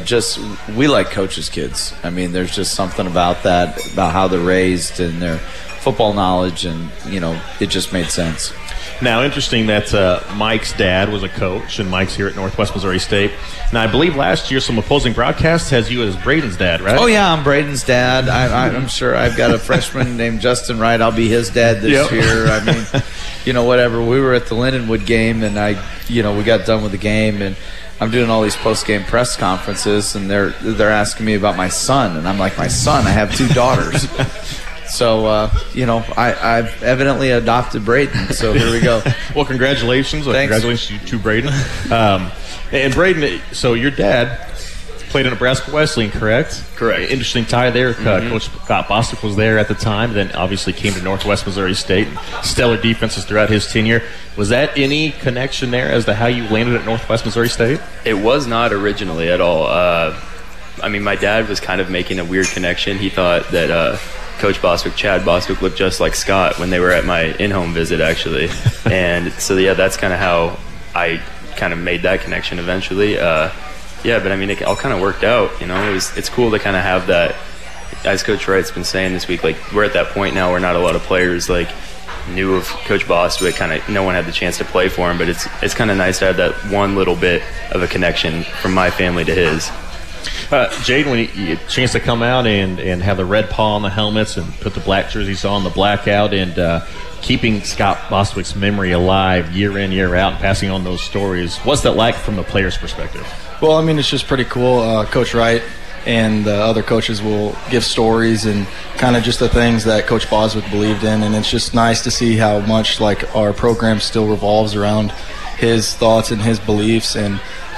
[SPEAKER 11] we like coaches' kids. I mean, there's just something about that, about how they're raised and their football knowledge, and, it just made sense.
[SPEAKER 13] Now, interesting that Mike's dad was a coach, and Mike's here at Northwest Missouri State. Now, I believe last year some opposing broadcasts has you as Braden's dad, right?
[SPEAKER 11] Oh, yeah, I'm Braden's dad. I'm sure I've got a freshman named Justin Wright. I'll be his dad this year. I mean, whatever. We were at the Lindenwood game, and we got done with the game, and I'm doing all these post-game press conferences, and they're asking me about my son, and I'm like, my son? I have 2 daughters. So, I've evidently adopted Braden, so here we go.
[SPEAKER 13] Well, congratulations. Congratulations to Braden. And Braden, so your dad played at Nebraska Wesleyan, correct?
[SPEAKER 9] Correct.
[SPEAKER 13] Interesting tie there. Coach Scott Bostwick was there at the time, then obviously came to Northwest Missouri State. Stellar defenses throughout his tenure. Was that any connection there as to how you landed at Northwest Missouri State?
[SPEAKER 9] It was not originally at all. My dad was kind of making a weird connection. He thought that Coach Bostwick, Chad Bostwick, looked just like Scott when they were at my in-home visit, actually. And so, yeah, that's kind of how I kind of made that connection eventually. But it all kind of worked out. It's cool to kind of have that, as Coach Wright's been saying this week, like, we're at that point now where not a lot of players, like, knew of Coach Bostwick. Kind of no one had the chance to play for him, but it's kind of nice to have that one little bit of a connection from my family to his.
[SPEAKER 13] Jaden, when you had a chance to come out and have the red paw on the helmets and put the black jerseys on, the blackout, and keeping Scott Bostwick's memory alive year in, year out, and passing on those stories, what's that like from the player's perspective?
[SPEAKER 12] Well, it's just pretty cool. Coach Wright and the other coaches will give stories and kind of just the things that Coach Bostwick believed in, and it's just nice to see how much, like, our program still revolves around his thoughts and his beliefs, and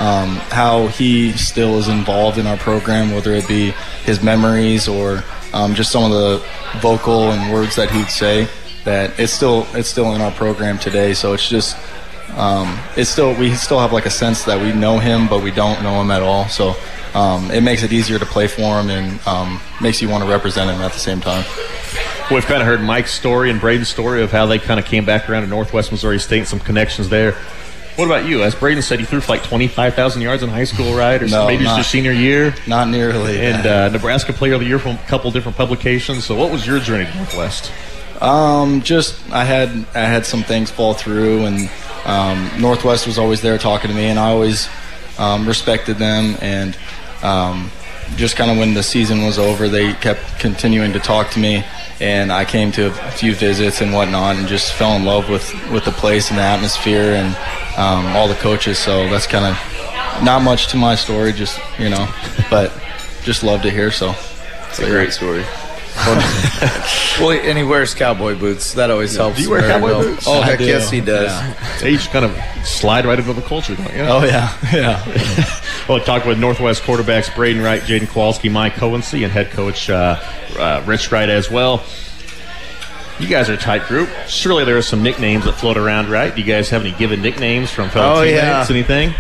[SPEAKER 12] how he still is involved in our program, whether it be his memories or just some of the vocal and words that he'd say, that it's still in our program today. So it's just we still have like a sense that we know him, but we don't know him at all. So it makes it easier to play for him and makes you want to represent him at the same time.
[SPEAKER 13] We've kind of heard Mike's story and Braden's story of how they kind of came back around to Northwest Missouri State and some connections there. What about you? As Braden said, you threw for like 25,000 yards in high school, right? Or
[SPEAKER 12] no,
[SPEAKER 13] maybe it's your senior year?
[SPEAKER 12] Not nearly.
[SPEAKER 13] And Nebraska Player of the Year from a couple different publications. So what was your journey to Northwest?
[SPEAKER 12] I had some things fall through, and Northwest was always there talking to me, and I always respected them. And just kind of when the season was over, they kept continuing to talk to me, and I came to a few visits and whatnot, and just fell in love with the place and the atmosphere and all the coaches. So that's kind of not much to my story, just but just loved it here. So
[SPEAKER 9] it's a great story.
[SPEAKER 11] Well, and he wears cowboy boots. That always helps.
[SPEAKER 13] Do you wear cowboy boots?
[SPEAKER 11] Oh, heck yes, he does.
[SPEAKER 13] Yeah. You just kind of slide right into the culture, don't you?
[SPEAKER 12] Oh, yeah.
[SPEAKER 13] Well, talking with Northwest quarterbacks Braden Wright, Jaden Kowalski, Mike Cohensee, and head coach Rich Wright as well. You guys are a tight group. Surely there are some nicknames that float around, right? Do you guys have any given nicknames from fellow teammates? Anything?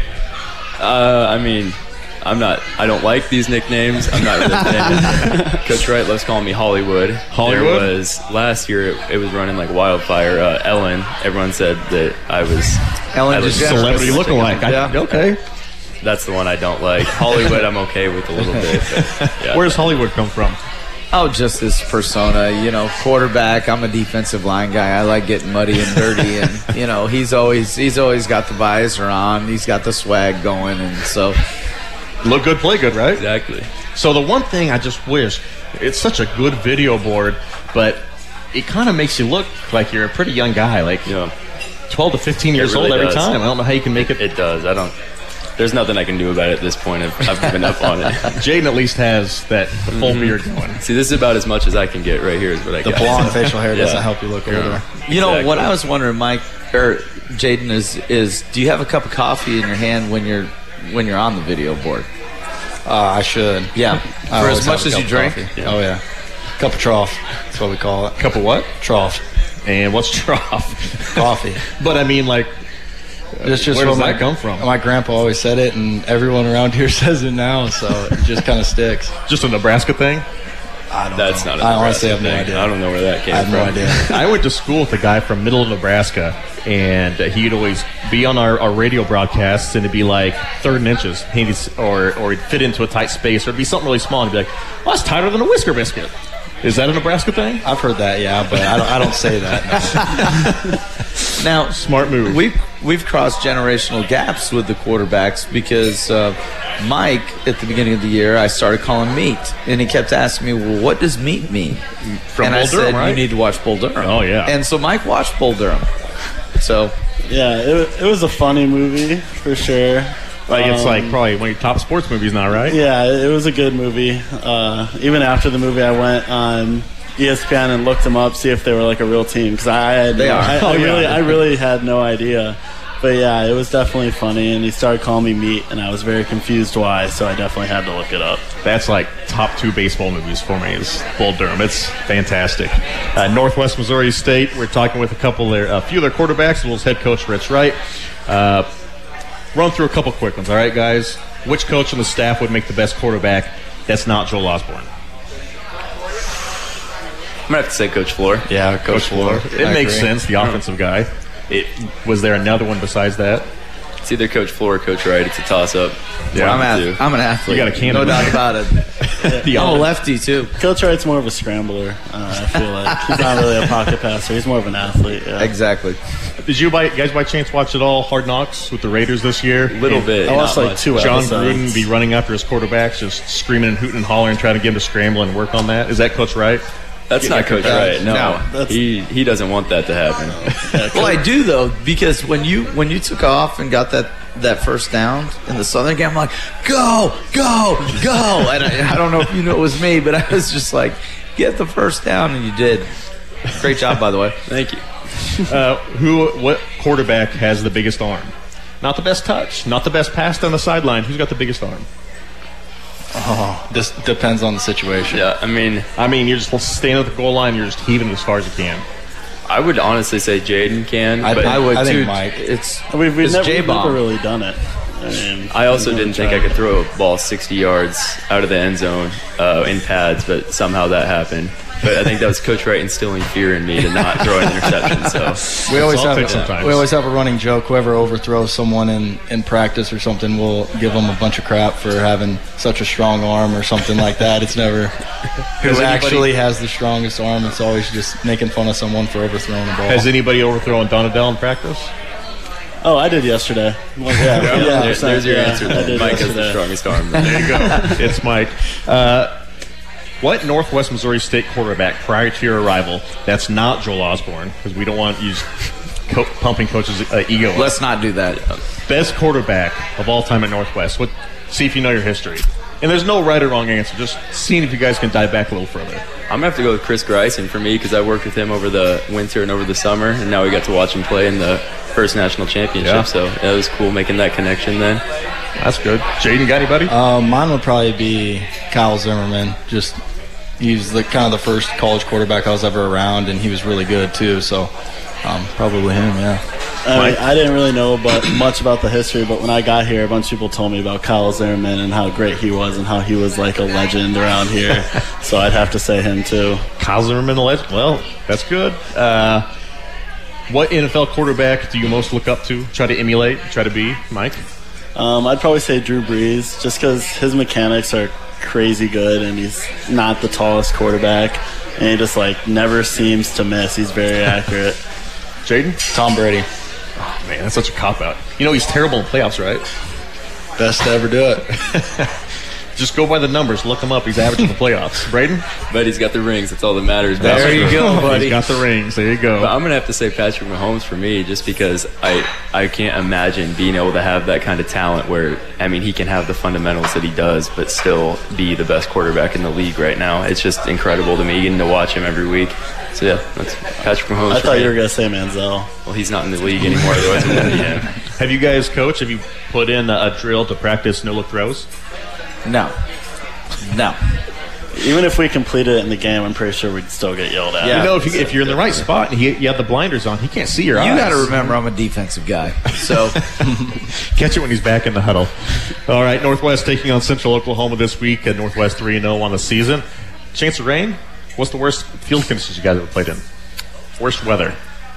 [SPEAKER 9] I don't like these nicknames. I'm not really a fan. Coach Wright loves calling me Hollywood.
[SPEAKER 13] Hollywood?
[SPEAKER 9] There was last year. It was running like wildfire. Ellen. Everyone said that I was
[SPEAKER 13] celebrity lookalike.
[SPEAKER 9] Yeah.
[SPEAKER 13] Okay.
[SPEAKER 9] That's the one I don't like. Hollywood, I'm okay with a little bit. Yeah.
[SPEAKER 13] Where does Hollywood come from?
[SPEAKER 11] Oh, just his persona. Quarterback. I'm a defensive line guy. I like getting muddy and dirty, and he's always got the visor on. He's got the swag going, and so.
[SPEAKER 13] Look good, play good, right?
[SPEAKER 9] Exactly.
[SPEAKER 13] So the one thing I just wish, it's such a good video board, but it kind of makes you look like you're a pretty young guy, like 12 to 15 years old every time. I don't know how you can make it.
[SPEAKER 9] It does. There's nothing I can do about it at this point. I've given up on it.
[SPEAKER 13] Jaden at least has the full beard going.
[SPEAKER 9] See, this is about as much as I can get right here is what I got.
[SPEAKER 12] The blonde facial hair doesn't help you look older.
[SPEAKER 11] Exactly. What I was wondering, Mike, or Jaden, is do you have a cup of coffee in your hand when you're on the video board?
[SPEAKER 12] I should.
[SPEAKER 11] Yeah. For as much as you drink?
[SPEAKER 12] Yeah. Oh, yeah. Cup of trough. That's what we call it.
[SPEAKER 13] Cup of what?
[SPEAKER 12] Trough.
[SPEAKER 13] And what's trough?
[SPEAKER 12] Coffee.
[SPEAKER 13] But I mean, like, where does that come from?
[SPEAKER 12] My grandpa always said it, and everyone around here says it now, so it just kind of sticks.
[SPEAKER 13] Just a Nebraska thing?
[SPEAKER 12] I don't
[SPEAKER 9] That's
[SPEAKER 12] know.
[SPEAKER 9] not a Nebraska
[SPEAKER 12] I honestly have no
[SPEAKER 9] thing.
[SPEAKER 12] idea.
[SPEAKER 9] I don't know where that came from.
[SPEAKER 12] I have no idea.
[SPEAKER 13] I went to school with a guy from middle of Nebraska, and he'd always be on our radio broadcasts, and it'd be like 3rd and inches, or he'd fit into a tight space, or it'd be something really small, and he'd be like, well, that's tighter than a Whisker biscuit. Is that a Nebraska thing?
[SPEAKER 12] I've heard that, yeah, but I don't say that. No.
[SPEAKER 11] Now,
[SPEAKER 13] smart move.
[SPEAKER 11] We've crossed generational gaps with the quarterbacks because Mike, at the beginning of the year, I started calling meat, and he kept asking me, "Well, what does meat mean?"
[SPEAKER 13] From
[SPEAKER 11] and
[SPEAKER 13] Bull
[SPEAKER 11] I said,
[SPEAKER 13] Durham, right?
[SPEAKER 11] "You need to watch Bull Durham."
[SPEAKER 13] Oh yeah.
[SPEAKER 11] And so Mike watched Bull Durham. So
[SPEAKER 10] yeah, it was a funny movie for sure.
[SPEAKER 13] Like it's like probably one of your top sports movies now, right?
[SPEAKER 10] Yeah, it was a good movie. Even after the movie, I went on ESPN and looked them up, see if they were like a real team, because I really had no idea. But yeah, it was definitely funny, and he started calling me meat, and I was very confused why, so I definitely had to look it up.
[SPEAKER 13] That's like top 2 baseball movies for me is Bull Durham. It's fantastic. Northwest Missouri State, we're talking with a few of their quarterbacks, as well as head coach Rich Wright. Run through a couple quick ones, all right, guys? Which coach on the staff would make the best quarterback that's not Joel Osborne?
[SPEAKER 9] I'm going to have to say Coach Floor.
[SPEAKER 12] Yeah, Coach Floor.
[SPEAKER 13] It makes sense, the offensive guy. Was there another one besides that?
[SPEAKER 9] It's either Coach Floor or Coach Wright. It's a toss-up.
[SPEAKER 11] Yeah, I'm an athlete.
[SPEAKER 13] You got a cannon.
[SPEAKER 11] No doubt about it. I'm a lefty, too.
[SPEAKER 10] Coach Wright's more of a scrambler, I feel like. He's not really a pocket passer. He's more of an athlete. Yeah.
[SPEAKER 11] Exactly.
[SPEAKER 13] Did you guys by chance watch it all, Hard Knocks, with the Raiders this year?
[SPEAKER 9] A little bit.
[SPEAKER 10] I watched like 2
[SPEAKER 13] John
[SPEAKER 10] episodes.
[SPEAKER 13] Gruden be running after his quarterbacks, just screaming and hooting and hollering, trying to get him to scramble and work on that. Is that Coach Wright?
[SPEAKER 9] That's not Coach Wright. No, he doesn't want that to happen.
[SPEAKER 11] Well, I do though, because when you took off and got that first down in the Southern game, I'm like, go, and I don't know if you know it was me, but I was just like, get the first down, and you did. Great job, by the way.
[SPEAKER 9] Thank you.
[SPEAKER 13] What quarterback has the biggest arm? Not the best touch, not the best pass down the sideline. Who's got the biggest arm?
[SPEAKER 12] Oh, this depends on the situation.
[SPEAKER 9] Yeah, I mean,
[SPEAKER 13] you're just standing at the goal line. You're just heaving it as far as you can.
[SPEAKER 9] I would honestly say Jaden can.
[SPEAKER 11] I would
[SPEAKER 12] I think
[SPEAKER 11] too.
[SPEAKER 12] Mike.
[SPEAKER 10] We've never
[SPEAKER 11] J-Bomb.
[SPEAKER 10] really done it. I mean,
[SPEAKER 9] I also didn't think I could throw a ball 60 yards out of the end zone in pads, but somehow that happened. But I think that was Coach Wright instilling fear in me to not throw an interception. So
[SPEAKER 12] We always have a running joke. Whoever overthrows someone in practice or something, we'll give them a bunch of crap for having such a strong arm or something like that. It's never who actually has the strongest arm. It's always just making fun of someone for overthrowing the ball.
[SPEAKER 13] Has anybody overthrown Donadell in practice?
[SPEAKER 10] Oh, I did yesterday. Well, yeah,
[SPEAKER 9] there's your answer. Mike has the strongest arm.
[SPEAKER 13] There you go. It's Mike. What Northwest Missouri State quarterback prior to your arrival, that's not Joel Osborne, because we don't want you pumping coaches' ego up.
[SPEAKER 11] Let's not do that.
[SPEAKER 13] Best quarterback of all time at Northwest. See if you know your history. And there's no right or wrong answer. Just seeing if you guys can dive back a little further.
[SPEAKER 9] I'm going to have to go with Chris Greisen for me because I worked with him over the winter and over the summer, and now we got to watch him play in the first national championship.
[SPEAKER 13] Yeah.
[SPEAKER 9] So it was cool making that connection then.
[SPEAKER 13] That's good. Jaden, got anybody?
[SPEAKER 12] Mine would probably be Kyle Zimmerman. He's kind of the first college quarterback I was ever around, and he was really good too. So probably him, yeah.
[SPEAKER 10] I didn't really know much about the history, but when I got here, a bunch of people told me about Kyle Zimmerman and how great he was and how he was like a legend around here. So I'd have to say him too.
[SPEAKER 13] Kyle Zimmerman, the legend. Well, that's good. What NFL quarterback do you most look up to, try to emulate, try to be, Mike?
[SPEAKER 10] I'd probably say Drew Brees, just because his mechanics are crazy good, and he's not the tallest quarterback, and he just never seems to miss. He's very accurate.
[SPEAKER 13] Jaden?
[SPEAKER 12] Tom Brady.
[SPEAKER 13] Oh, man, that's such a cop-out. You know he's terrible in playoffs, right?
[SPEAKER 12] Best to ever do it.
[SPEAKER 13] Just go by the numbers. Look him up. He's average in the playoffs. Braden?
[SPEAKER 9] But he's got the rings. That's all that matters.
[SPEAKER 11] There you go, buddy.
[SPEAKER 13] He's got the rings. There you go.
[SPEAKER 9] But I'm going to have to say Patrick Mahomes for me just because I can't imagine being able to have that kind of talent where, he can have the fundamentals that he does but still be the best quarterback in the league right now. It's just incredible to me getting to watch him every week. So, yeah, that's Patrick Mahomes.
[SPEAKER 10] I thought you were going to say Manziel.
[SPEAKER 9] Well, he's not in the league anymore. Otherwise, it wouldn't be him.
[SPEAKER 13] Have you guys, Coach, have you put in a drill to practice no-look throws?
[SPEAKER 11] No.
[SPEAKER 10] Even if we completed it in the game, I'm pretty sure we'd still get yelled at.
[SPEAKER 13] Yeah. If you're in the right spot and you have the blinders on, he can't see your eyes.
[SPEAKER 11] You got to remember, I'm a defensive guy. So
[SPEAKER 13] catch it when he's back in the huddle. All right, Northwest taking on Central Oklahoma this week. At Northwest 3-0 on the season. Chance of rain? What's the worst field conditions you guys ever played in? Worst weather?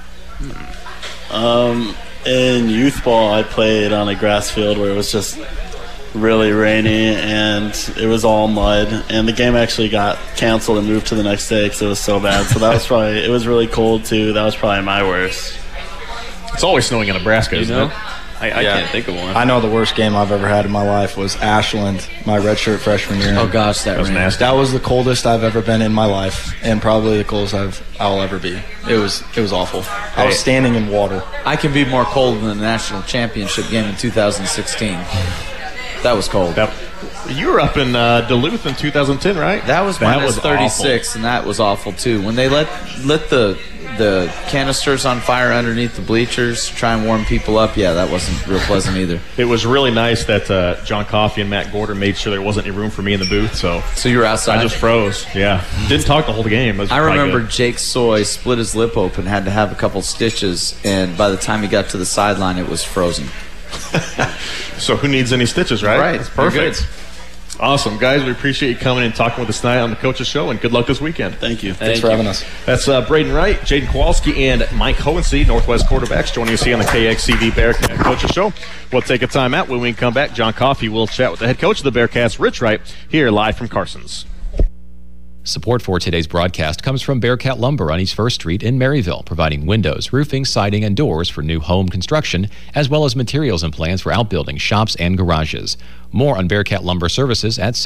[SPEAKER 10] In youth ball, I played on a grass field where it was just really rainy and it was all mud, and the game actually got canceled and moved to the next day because it was so bad. So that was probably, it was really cold too. That was probably my worst.
[SPEAKER 13] It's always snowing in Nebraska, isn't it?
[SPEAKER 9] I can't think of one.
[SPEAKER 12] I know the worst game I've ever had in my life was Ashland, my redshirt freshman year.
[SPEAKER 11] Oh gosh, that was
[SPEAKER 13] nasty.
[SPEAKER 12] That was the coldest I've ever been in my life, and probably the coldest I'll ever be. It was awful. I was standing in water.
[SPEAKER 11] I can be more cold than the national championship game in 2016. That was cold.
[SPEAKER 13] You were up in Duluth in 2010, right?
[SPEAKER 11] That was minus 36, awful. And that was awful too. When they let the canisters on fire underneath the bleachers to try and warm people up, yeah, that wasn't real pleasant either.
[SPEAKER 13] It was really nice that John Coffey and Matt Gorder made sure there wasn't any room for me in the booth. So
[SPEAKER 11] you were outside?
[SPEAKER 13] I just froze, yeah. Didn't talk the whole game.
[SPEAKER 11] I remember Jake Soy split his lip open, had to have a couple stitches, and by the time he got to the sideline, it was frozen.
[SPEAKER 13] So who needs any stitches, right?
[SPEAKER 11] Right.
[SPEAKER 13] That's perfect. Awesome. Guys, we appreciate you coming and talking with us tonight on the Coaches Show, and good luck this weekend.
[SPEAKER 10] Thank you.
[SPEAKER 12] Thanks for having us.
[SPEAKER 13] That's Braden Wright, Jaden Kowalski, and Mike Hohensee, Northwest quarterbacks, joining us here on the KXCV Bearcat Coaches Show. We'll take a time out. When we come back, John Coffey will chat with the head coach of the Bearcats, Rich Wright, here live from Carson's.
[SPEAKER 5] Support for today's broadcast comes from Bearcat Lumber on East 1st Street in Maryville, providing windows, roofing, siding, and doors for new home construction, as well as materials and plans for outbuildings, shops, and garages. More on Bearcat Lumber services at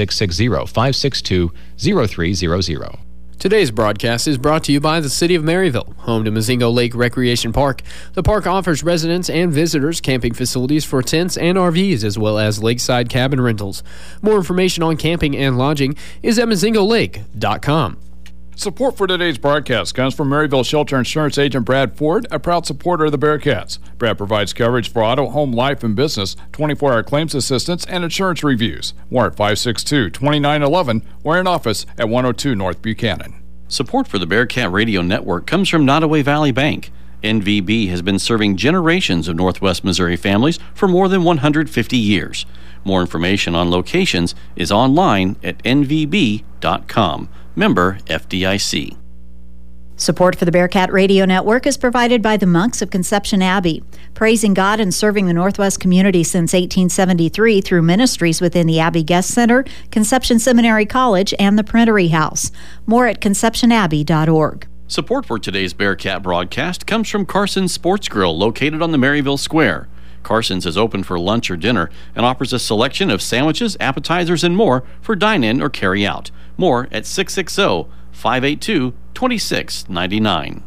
[SPEAKER 5] 660-562-0300.
[SPEAKER 14] Today's broadcast is brought to you by the City of Maryville, home to Mazingo Lake Recreation Park. The park offers residents and visitors camping facilities for tents and RVs, as well as lakeside cabin rentals. More information on camping and lodging is at mazingolake.com.
[SPEAKER 1] Support for today's broadcast comes from Maryville Shelter Insurance agent Brad Ford, a proud supporter of the Bearcats. Brad provides coverage for auto, home, life, and business, 24-hour claims assistance, and insurance reviews. More at 562-2911 or in office at 102 North Buchanan.
[SPEAKER 3] Support for the Bearcat Radio Network comes from Nottoway Valley Bank. NVB has been serving generations of Northwest Missouri families for more than 150 years. More information on locations is online at nvb.com. Member FDIC.
[SPEAKER 6] Support for the Bearcat Radio Network is provided by the monks of Conception Abbey, praising God and serving the Northwest community since 1873 through ministries within the Abbey Guest Center, Conception Seminary College, and the Printery House. More at conceptionabbey.org.
[SPEAKER 3] Support for today's Bearcat broadcast comes from Carson's Sports Grill, located on the Maryville Square. Carson's is open for lunch or dinner and offers a selection of sandwiches, appetizers, and more for dine-in or carry-out. More at 660-582-2699.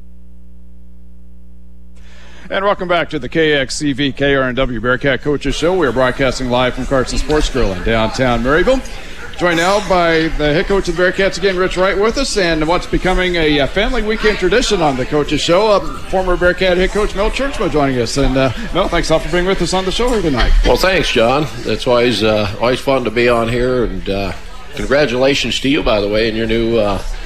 [SPEAKER 1] And welcome back to the KXCV KRNW Bearcat Coaches Show. We are broadcasting live from Carson Sports Grill in downtown Maryville. Joined now by the head coach of the Bearcats again, Rich Wright, with us, and what's becoming a family weekend tradition on the Coaches Show. Former Bearcat head coach Mel Churchman joining us. And Mel, thanks a lot for being with us on the show here tonight.
[SPEAKER 15] Well, thanks, John. It's always fun to be on here, and congratulations to you, by the way, in your new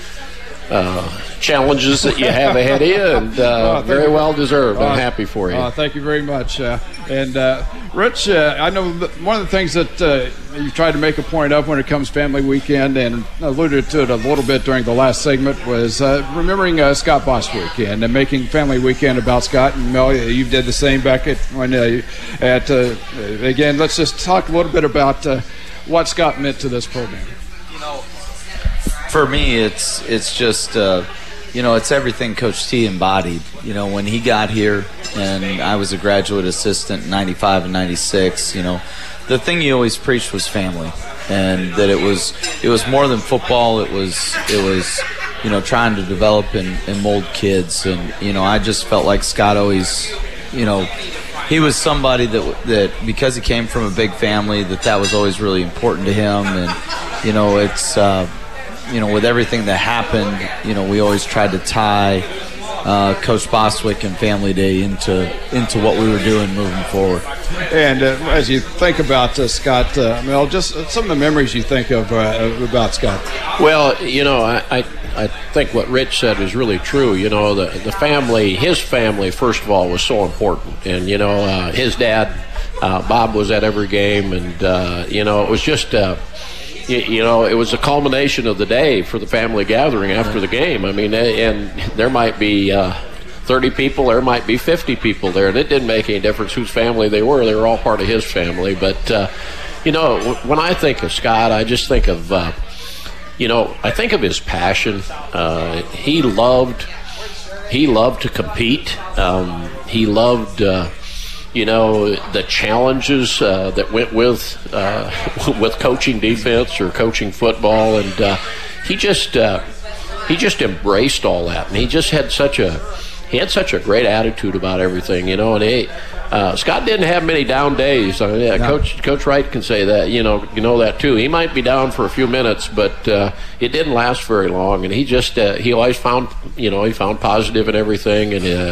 [SPEAKER 15] challenges that you have ahead of you, and very well deserved. I'm happy for you.
[SPEAKER 1] Thank you very much. Rich, I know one of the things that you tried to make a point of when it comes family weekend, and alluded to it a little bit during the last segment, was remembering Scott Bostwick and making family weekend about Scott. And Mel, you did the same back again. Let's just talk a little bit about what Scott meant to this program.
[SPEAKER 11] For me, it's just it's everything Coach T embodied. When he got here, and I was a graduate assistant in '95 and '96. The thing he always preached was family, and that it was more than football. It was trying to develop and mold kids, and I just felt like Scott always, he was somebody that because he came from a big family, that was always really important to him, and it's. With everything that happened, we always tried to tie Coach Bostwick and Family Day into what we were doing moving forward.
[SPEAKER 1] And as you think about Scott, Mel, just some of the memories you think of about Scott.
[SPEAKER 15] Well, I think what Rich said is really true. The family, his family, first of all, was so important. And, his dad, Bob, was at every game. And, it was just... it was a culmination of the day for the family gathering after the game. I mean, and there might be 30 people, there might be 50 people there, and it didn't make any difference whose family they were. They were all part of his family. But, when I think of Scott, I just think of, I think of his passion. He loved to compete. He loved... the challenges that went with coaching defense or coaching football, and he just embraced all that, and he just had such a great attitude about everything, and Scott didn't have many down days. I mean, no. Coach Wright can say that, you know that too. He might be down for a few minutes, but it didn't last very long, and he just he always found he found positive in everything, and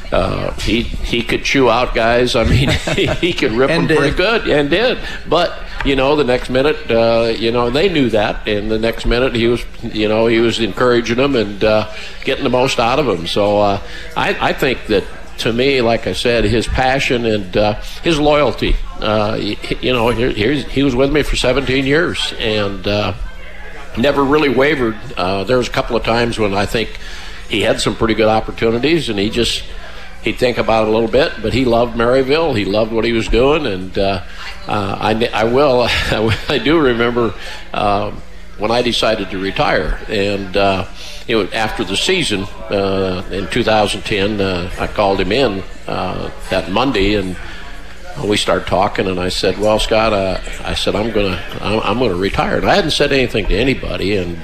[SPEAKER 15] he could chew out guys. I mean, he could rip them pretty good, and did. But the next minute, they knew that, and the next minute he was encouraging them and getting the most out of them. So I think that, to me, like I said, his passion and his loyalty. He was with me for 17 years and never really wavered. There was a couple of times when I think he had some pretty good opportunities, and he'd think about it a little bit, but he loved Maryville. He loved what he was doing, and I do remember when I decided to retire, and after the season in 2010, I called him in that Monday, and we started talking, and I said, "Well, Scott, I said I'm gonna retire." And I hadn't said anything to anybody, and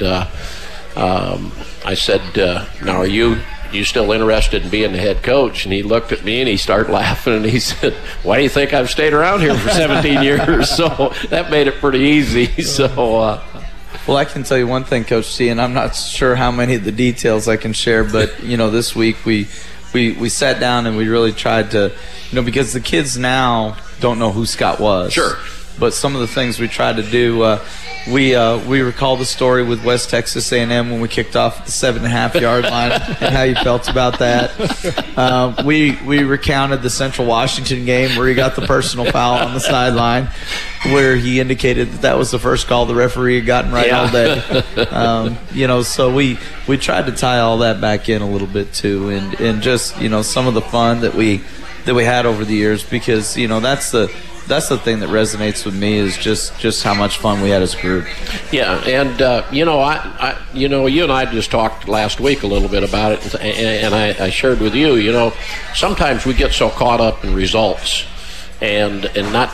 [SPEAKER 15] I said, "Now, are you still interested in being the head coach?" And he looked at me and he started laughing, and he said, "Why do you think I've stayed around here for 17 years?" So that made it pretty easy. So
[SPEAKER 11] Well, I can tell you one thing, Coach T, and I'm not sure how many of the details I can share, but, this week we sat down and we really tried to, because the kids now don't know who Scott was.
[SPEAKER 15] Sure.
[SPEAKER 11] But some of the things we tried to do, we recall the story with West Texas A&M when we kicked off at the 7.5-yard line and how you felt about that. We recounted the Central Washington game where he got the personal foul on the sideline, where he indicated that was the first call the referee had gotten right all day. So we tried to tie all that back in a little bit too, and just some of the fun that we had over the years, because that's the thing that resonates with me, is just how much fun we had as a group.
[SPEAKER 15] Yeah, and you and I just talked last week a little bit about it, and I shared with you. Sometimes we get so caught up in results and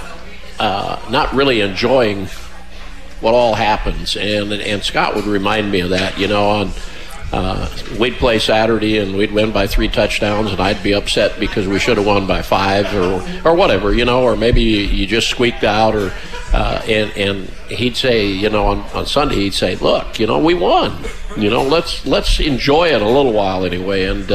[SPEAKER 15] not really enjoying what all happens. And Scott would remind me of that. We'd play Saturday and we'd win by 3 touchdowns, and I'd be upset because we should have won by 5 or whatever, or maybe you just squeaked out, or and he'd say, on Sunday he'd say, look, we won, let's enjoy it a little while anyway. And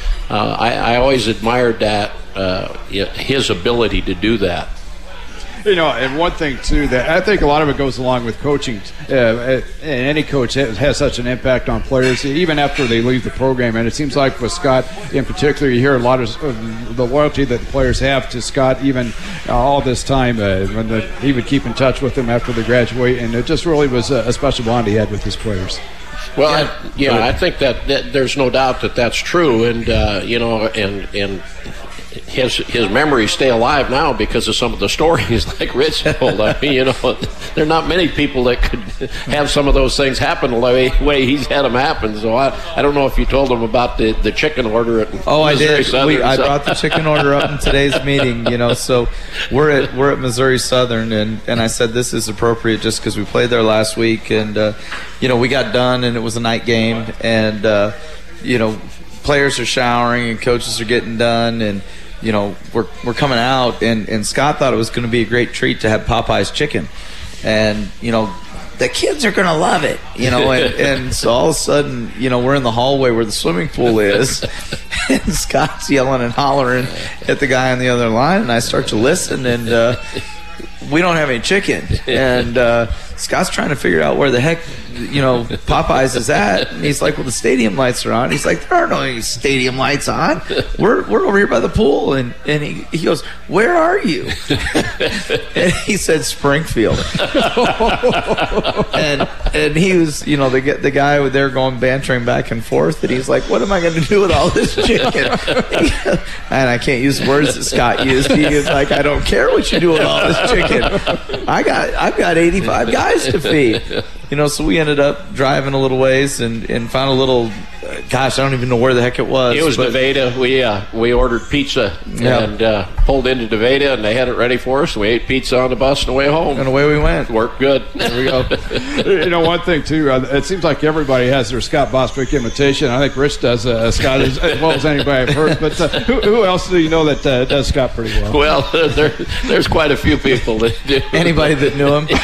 [SPEAKER 15] I always admired that, his ability to do that.
[SPEAKER 1] And one thing, too, that I think a lot of it goes along with coaching. And any coach has such an impact on players, even after they leave the program. And it seems like with Scott in particular, you hear a lot of the loyalty that the players have to Scott, even all this time, when he would keep in touch with them after they graduate. And it just really was a special bond he had with his players.
[SPEAKER 15] Well, I think that there's no doubt that that's true. And, and his memories stay alive now because of some of the stories like Rich told. I mean, there are not many people that could have some of those things happen the way he's had them happen. So I don't know if you told him about the chicken order at Missouri Southern.
[SPEAKER 11] I brought the chicken order up in today's meeting. So we're at Missouri Southern, and I said this is appropriate just because we played there last week, and we got done and it was a night game, and players are showering and coaches are getting done, and we're coming out, and Scott thought it was going to be a great treat to have Popeye's chicken, and the kids are going to love it, and so all of a sudden, we're in the hallway where the swimming pool is, and Scott's yelling and hollering at the guy on the other line, and I start to listen, and we don't have any chicken, and Scott's trying to figure out where the heck Popeyes is at, and he's like, well, the stadium lights are on. He's like, there are no stadium lights on. We're over here by the pool, and he goes, where are you? And he said Springfield. and he was, the guy there going bantering back and forth, and he's like, what am I going to do with all this chicken? And I can't use words that Scott used. He was like, I don't care what you do with all this chicken. I've got 85 guys to feed. So we ended up driving a little ways and found a little, gosh, I don't even know where the heck it was.
[SPEAKER 15] It was Nevada. We ordered pizza and pulled into Nevada, and they had it ready for us. We ate pizza on the bus on the way home.
[SPEAKER 11] And away we went.
[SPEAKER 15] Worked good.
[SPEAKER 11] There we go.
[SPEAKER 1] One thing, too, it seems like everybody has their Scott Bostwick imitation. I think Rich does Scott as well as anybody I've heard. But who else do you know that does Scott pretty well?
[SPEAKER 15] Well, there's quite a few people that do.
[SPEAKER 11] Anybody that knew him?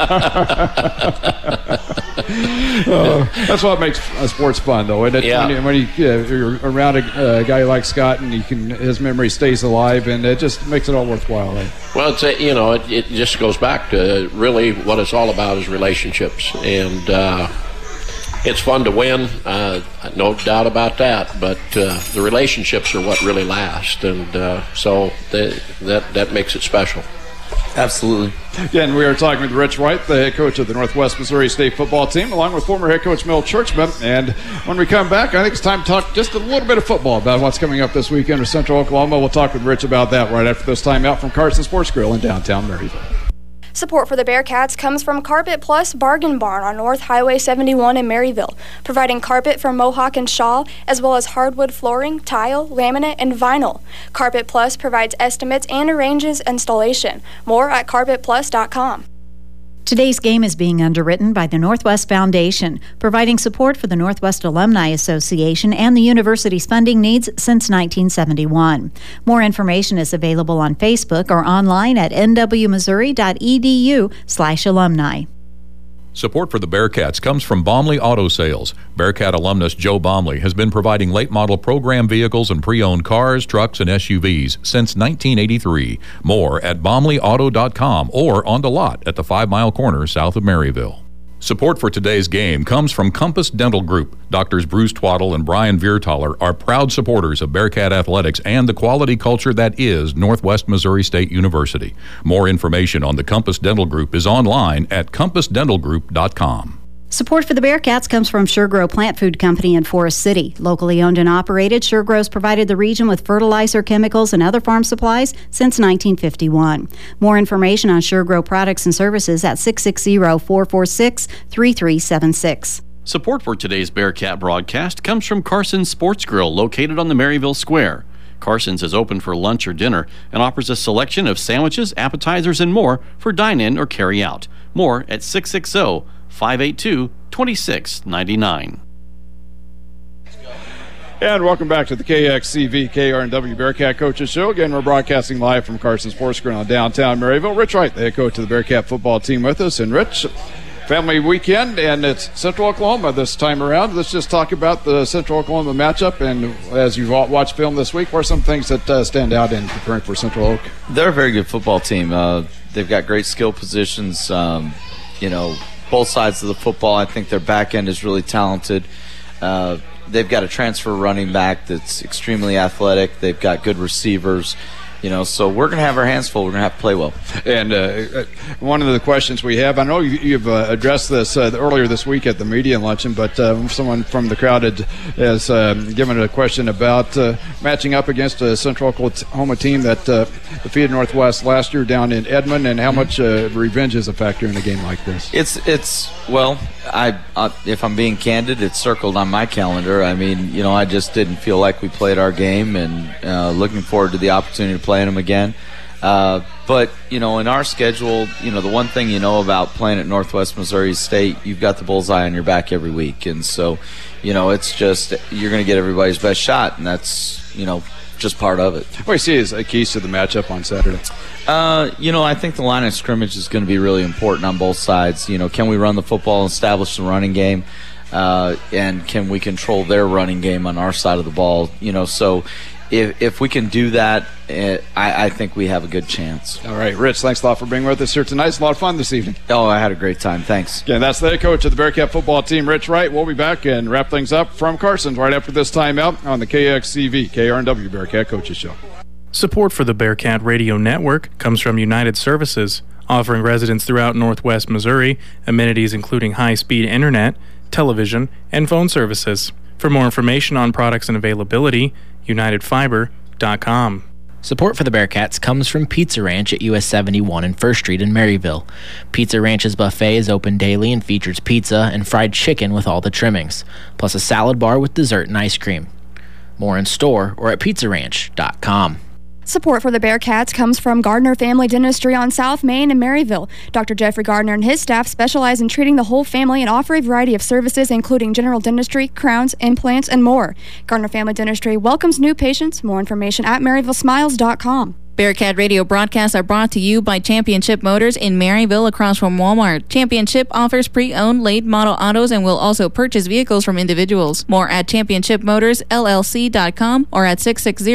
[SPEAKER 1] That's what makes sports fun, though. And when you're around a guy like Scott, and his memory stays alive, and it just makes it all worthwhile.
[SPEAKER 15] Well, it just goes back to really what it's all about is relationships, and it's fun to win, no doubt about that. But the relationships are what really last, and so that makes it special.
[SPEAKER 11] Absolutely.
[SPEAKER 1] Again, we are talking with Rich White, the head coach of the Northwest Missouri State football team, along with former head coach Mel Churchman. And when we come back, I think it's time to talk just a little bit of football about what's coming up this weekend with Central Oklahoma. We'll talk with Rich about that right after this timeout from Carson Sports Grill in downtown Maryville.
[SPEAKER 16] Support for the Bearcats comes from Carpet Plus Bargain Barn on North Highway 71 in Maryville, providing carpet from Mohawk and Shaw, as well as hardwood flooring, tile, laminate, and vinyl. Carpet Plus provides estimates and arranges installation. More at carpetplus.com.
[SPEAKER 6] Today's game is being underwritten by the Northwest Foundation, providing support for the Northwest Alumni Association and the university's funding needs since 1971. More information is available on Facebook or online at nwmissouri.edu/alumni.
[SPEAKER 17] Support for the Bearcats comes from Baumley Auto Sales. Bearcat alumnus Joe Baumley has been providing late model program vehicles and pre-owned cars, trucks, and SUVs since 1983. More at baumleyauto.com or on the lot at the 5 Mile Corner south of Maryville. Support for today's game comes from Compass Dental Group. Doctors Bruce Twaddle and Brian Viertaler are proud supporters of Bearcat athletics and the quality culture that is Northwest Missouri State University. More information on the Compass Dental Group is online at compassdentalgroup.com.
[SPEAKER 6] Support for the Bearcats comes from SureGrow Plant Food Company in Forest City. Locally owned and operated, SureGrow's provided the region with fertilizer, chemicals, and other farm supplies since 1951. More information on SureGrow products and services at 660-446-3376.
[SPEAKER 3] Support for today's Bearcat broadcast comes from Carson's Sports Grill, located on the Maryville Square. Carson's is open for lunch or dinner and offers a selection of sandwiches, appetizers, and more for dine-in or carry-out. More at 660-582-2699.
[SPEAKER 1] And welcome back to the KXCV KRNW Bearcat Coaches Show. Again, we're broadcasting live from Carson's Sports Grill in downtown Maryville. Rich Wright, the head coach of the Bearcat football team, with us. And Rich, family weekend, and it's Central Oklahoma this time around. Let's just talk about the Central Oklahoma matchup. And as you've watched film this week, what are some things that stand out in preparing for Central Oak?
[SPEAKER 11] They're a very good football team. They've got great skill positions. Both sides of the football. I think their back end is really talented. They've got a transfer running back that's extremely athletic. They've got good receivers. So we're going to have our hands full. We're going to have to play well.
[SPEAKER 1] And one of the questions we have, I know you've addressed this earlier this week at the media luncheon, but someone from the crowd has given a question about matching up against a Central Oklahoma team that defeated Northwest last year down in Edmond, and how much revenge is a factor in a game like this?
[SPEAKER 11] If I'm being candid, it's circled on my calendar. I mean, I just didn't feel like we played our game, and looking forward to the opportunity to playing them again. But, in our schedule, the one thing about playing at Northwest Missouri State, you've got the bullseye on your back every week. And so, it's just you're going to get everybody's best shot, and that's, just part of it.
[SPEAKER 1] What do you see as keys to the matchup on Saturday?
[SPEAKER 11] I think the line of scrimmage is going to be really important on both sides. Can we run the football and establish the running game? And can we control their running game on our side of the ball? So if we can do that, I think we have a good chance.
[SPEAKER 1] All right, Rich, thanks a lot for being with us here tonight. It's a lot of fun this evening.
[SPEAKER 11] Oh, I had a great time. Thanks.
[SPEAKER 1] Again, that's the head coach of the Bearcat football team, Rich Wright. We'll be back and wrap things up from Carson right after this timeout on the KXCV KRNW Bearcat Coaches Show.
[SPEAKER 8] Support for the Bearcat Radio Network comes from United Services, offering residents throughout Northwest Missouri amenities including high-speed internet, television, and phone services. For more information on products and availability, UnitedFiber.com.
[SPEAKER 18] Support for the Bearcats comes from Pizza Ranch at US 71 and 1st Street in Maryville. Pizza Ranch's buffet is open daily and features pizza and fried chicken with all the trimmings, plus a salad bar with dessert and ice cream. More in store or at pizzaranch.com.
[SPEAKER 16] Support for the Bearcats comes from Gardner Family Dentistry on South Main in Maryville. Dr. Jeffrey Gardner and his staff specialize in treating the whole family and offer a variety of services including general dentistry, crowns, implants, and more. Gardner Family Dentistry welcomes new patients. More information at maryvillesmiles.com.
[SPEAKER 4] Bearcat Radio broadcasts are brought to you by Championship Motors in Maryville across from Walmart. Championship offers pre-owned late model autos and will also purchase vehicles from individuals. More at championshipmotorsllc.com or at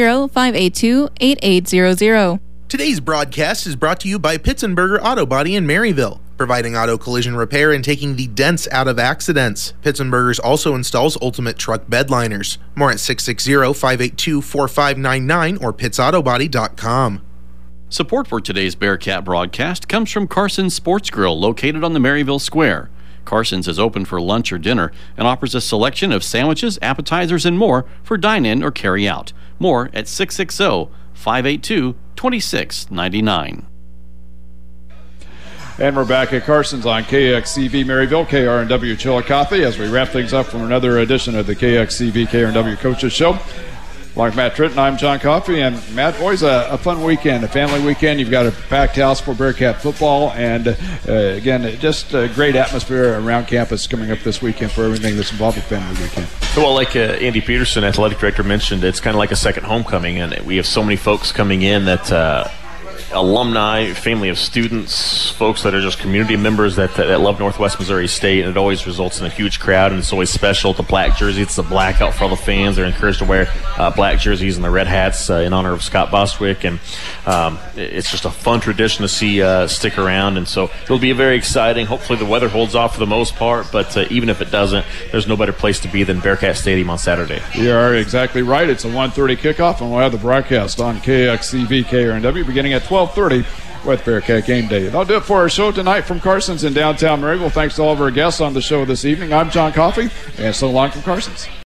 [SPEAKER 4] 660-582-8800.
[SPEAKER 19] Today's broadcast is brought to you by Pitzenberger Auto Body in Maryville, providing auto collision repair and taking the dents out of accidents. Pitzenberger's also installs ultimate truck bed liners. More at 660-582-4599 or pitsautobody.com.
[SPEAKER 3] Support for today's Bearcat broadcast comes from Carson's Sports Grill, located on the Maryville Square. Carson's is open for lunch or dinner and offers a selection of sandwiches, appetizers, and more for dine-in or carry-out. More at 660-582-2699.
[SPEAKER 1] And we're back at Carson's on KXCV Maryville, KRNW Chillicothe, as we wrap things up from another edition of the KXCV KRNW Coaches Show. Like Matt Tritton, I'm John Coffey. And Matt, always a fun weekend, a family weekend. You've got a packed house for Bearcat football. And, again, just a great atmosphere around campus coming up this weekend for everything that's involved with family weekend.
[SPEAKER 2] Well, like Andy Peterson, athletic director, mentioned, it's kind of like a second homecoming. And we have so many folks coming in that alumni, family of students, folks that are just community members that love Northwest Missouri State, and it always results in a huge crowd, and it's always special. The black jersey, it's a blackout for all the fans. They're encouraged to wear black jerseys and the red hats in honor of Scott Bostwick, and it's just a fun tradition to see stick around, and so it'll be very exciting. Hopefully the weather holds off for the most part, but even if it doesn't, there's no better place to be than Bearcat Stadium on Saturday.
[SPEAKER 1] You are exactly right. It's a 1:30 kickoff, and we'll have the broadcast on KXCV KRNW beginning at 12:30 with Bearcat Game Day. That'll do it for our show tonight from Carson's in downtown Maryville. Thanks to all of our guests on the show this evening. I'm John Coffey, and so long from Carson's.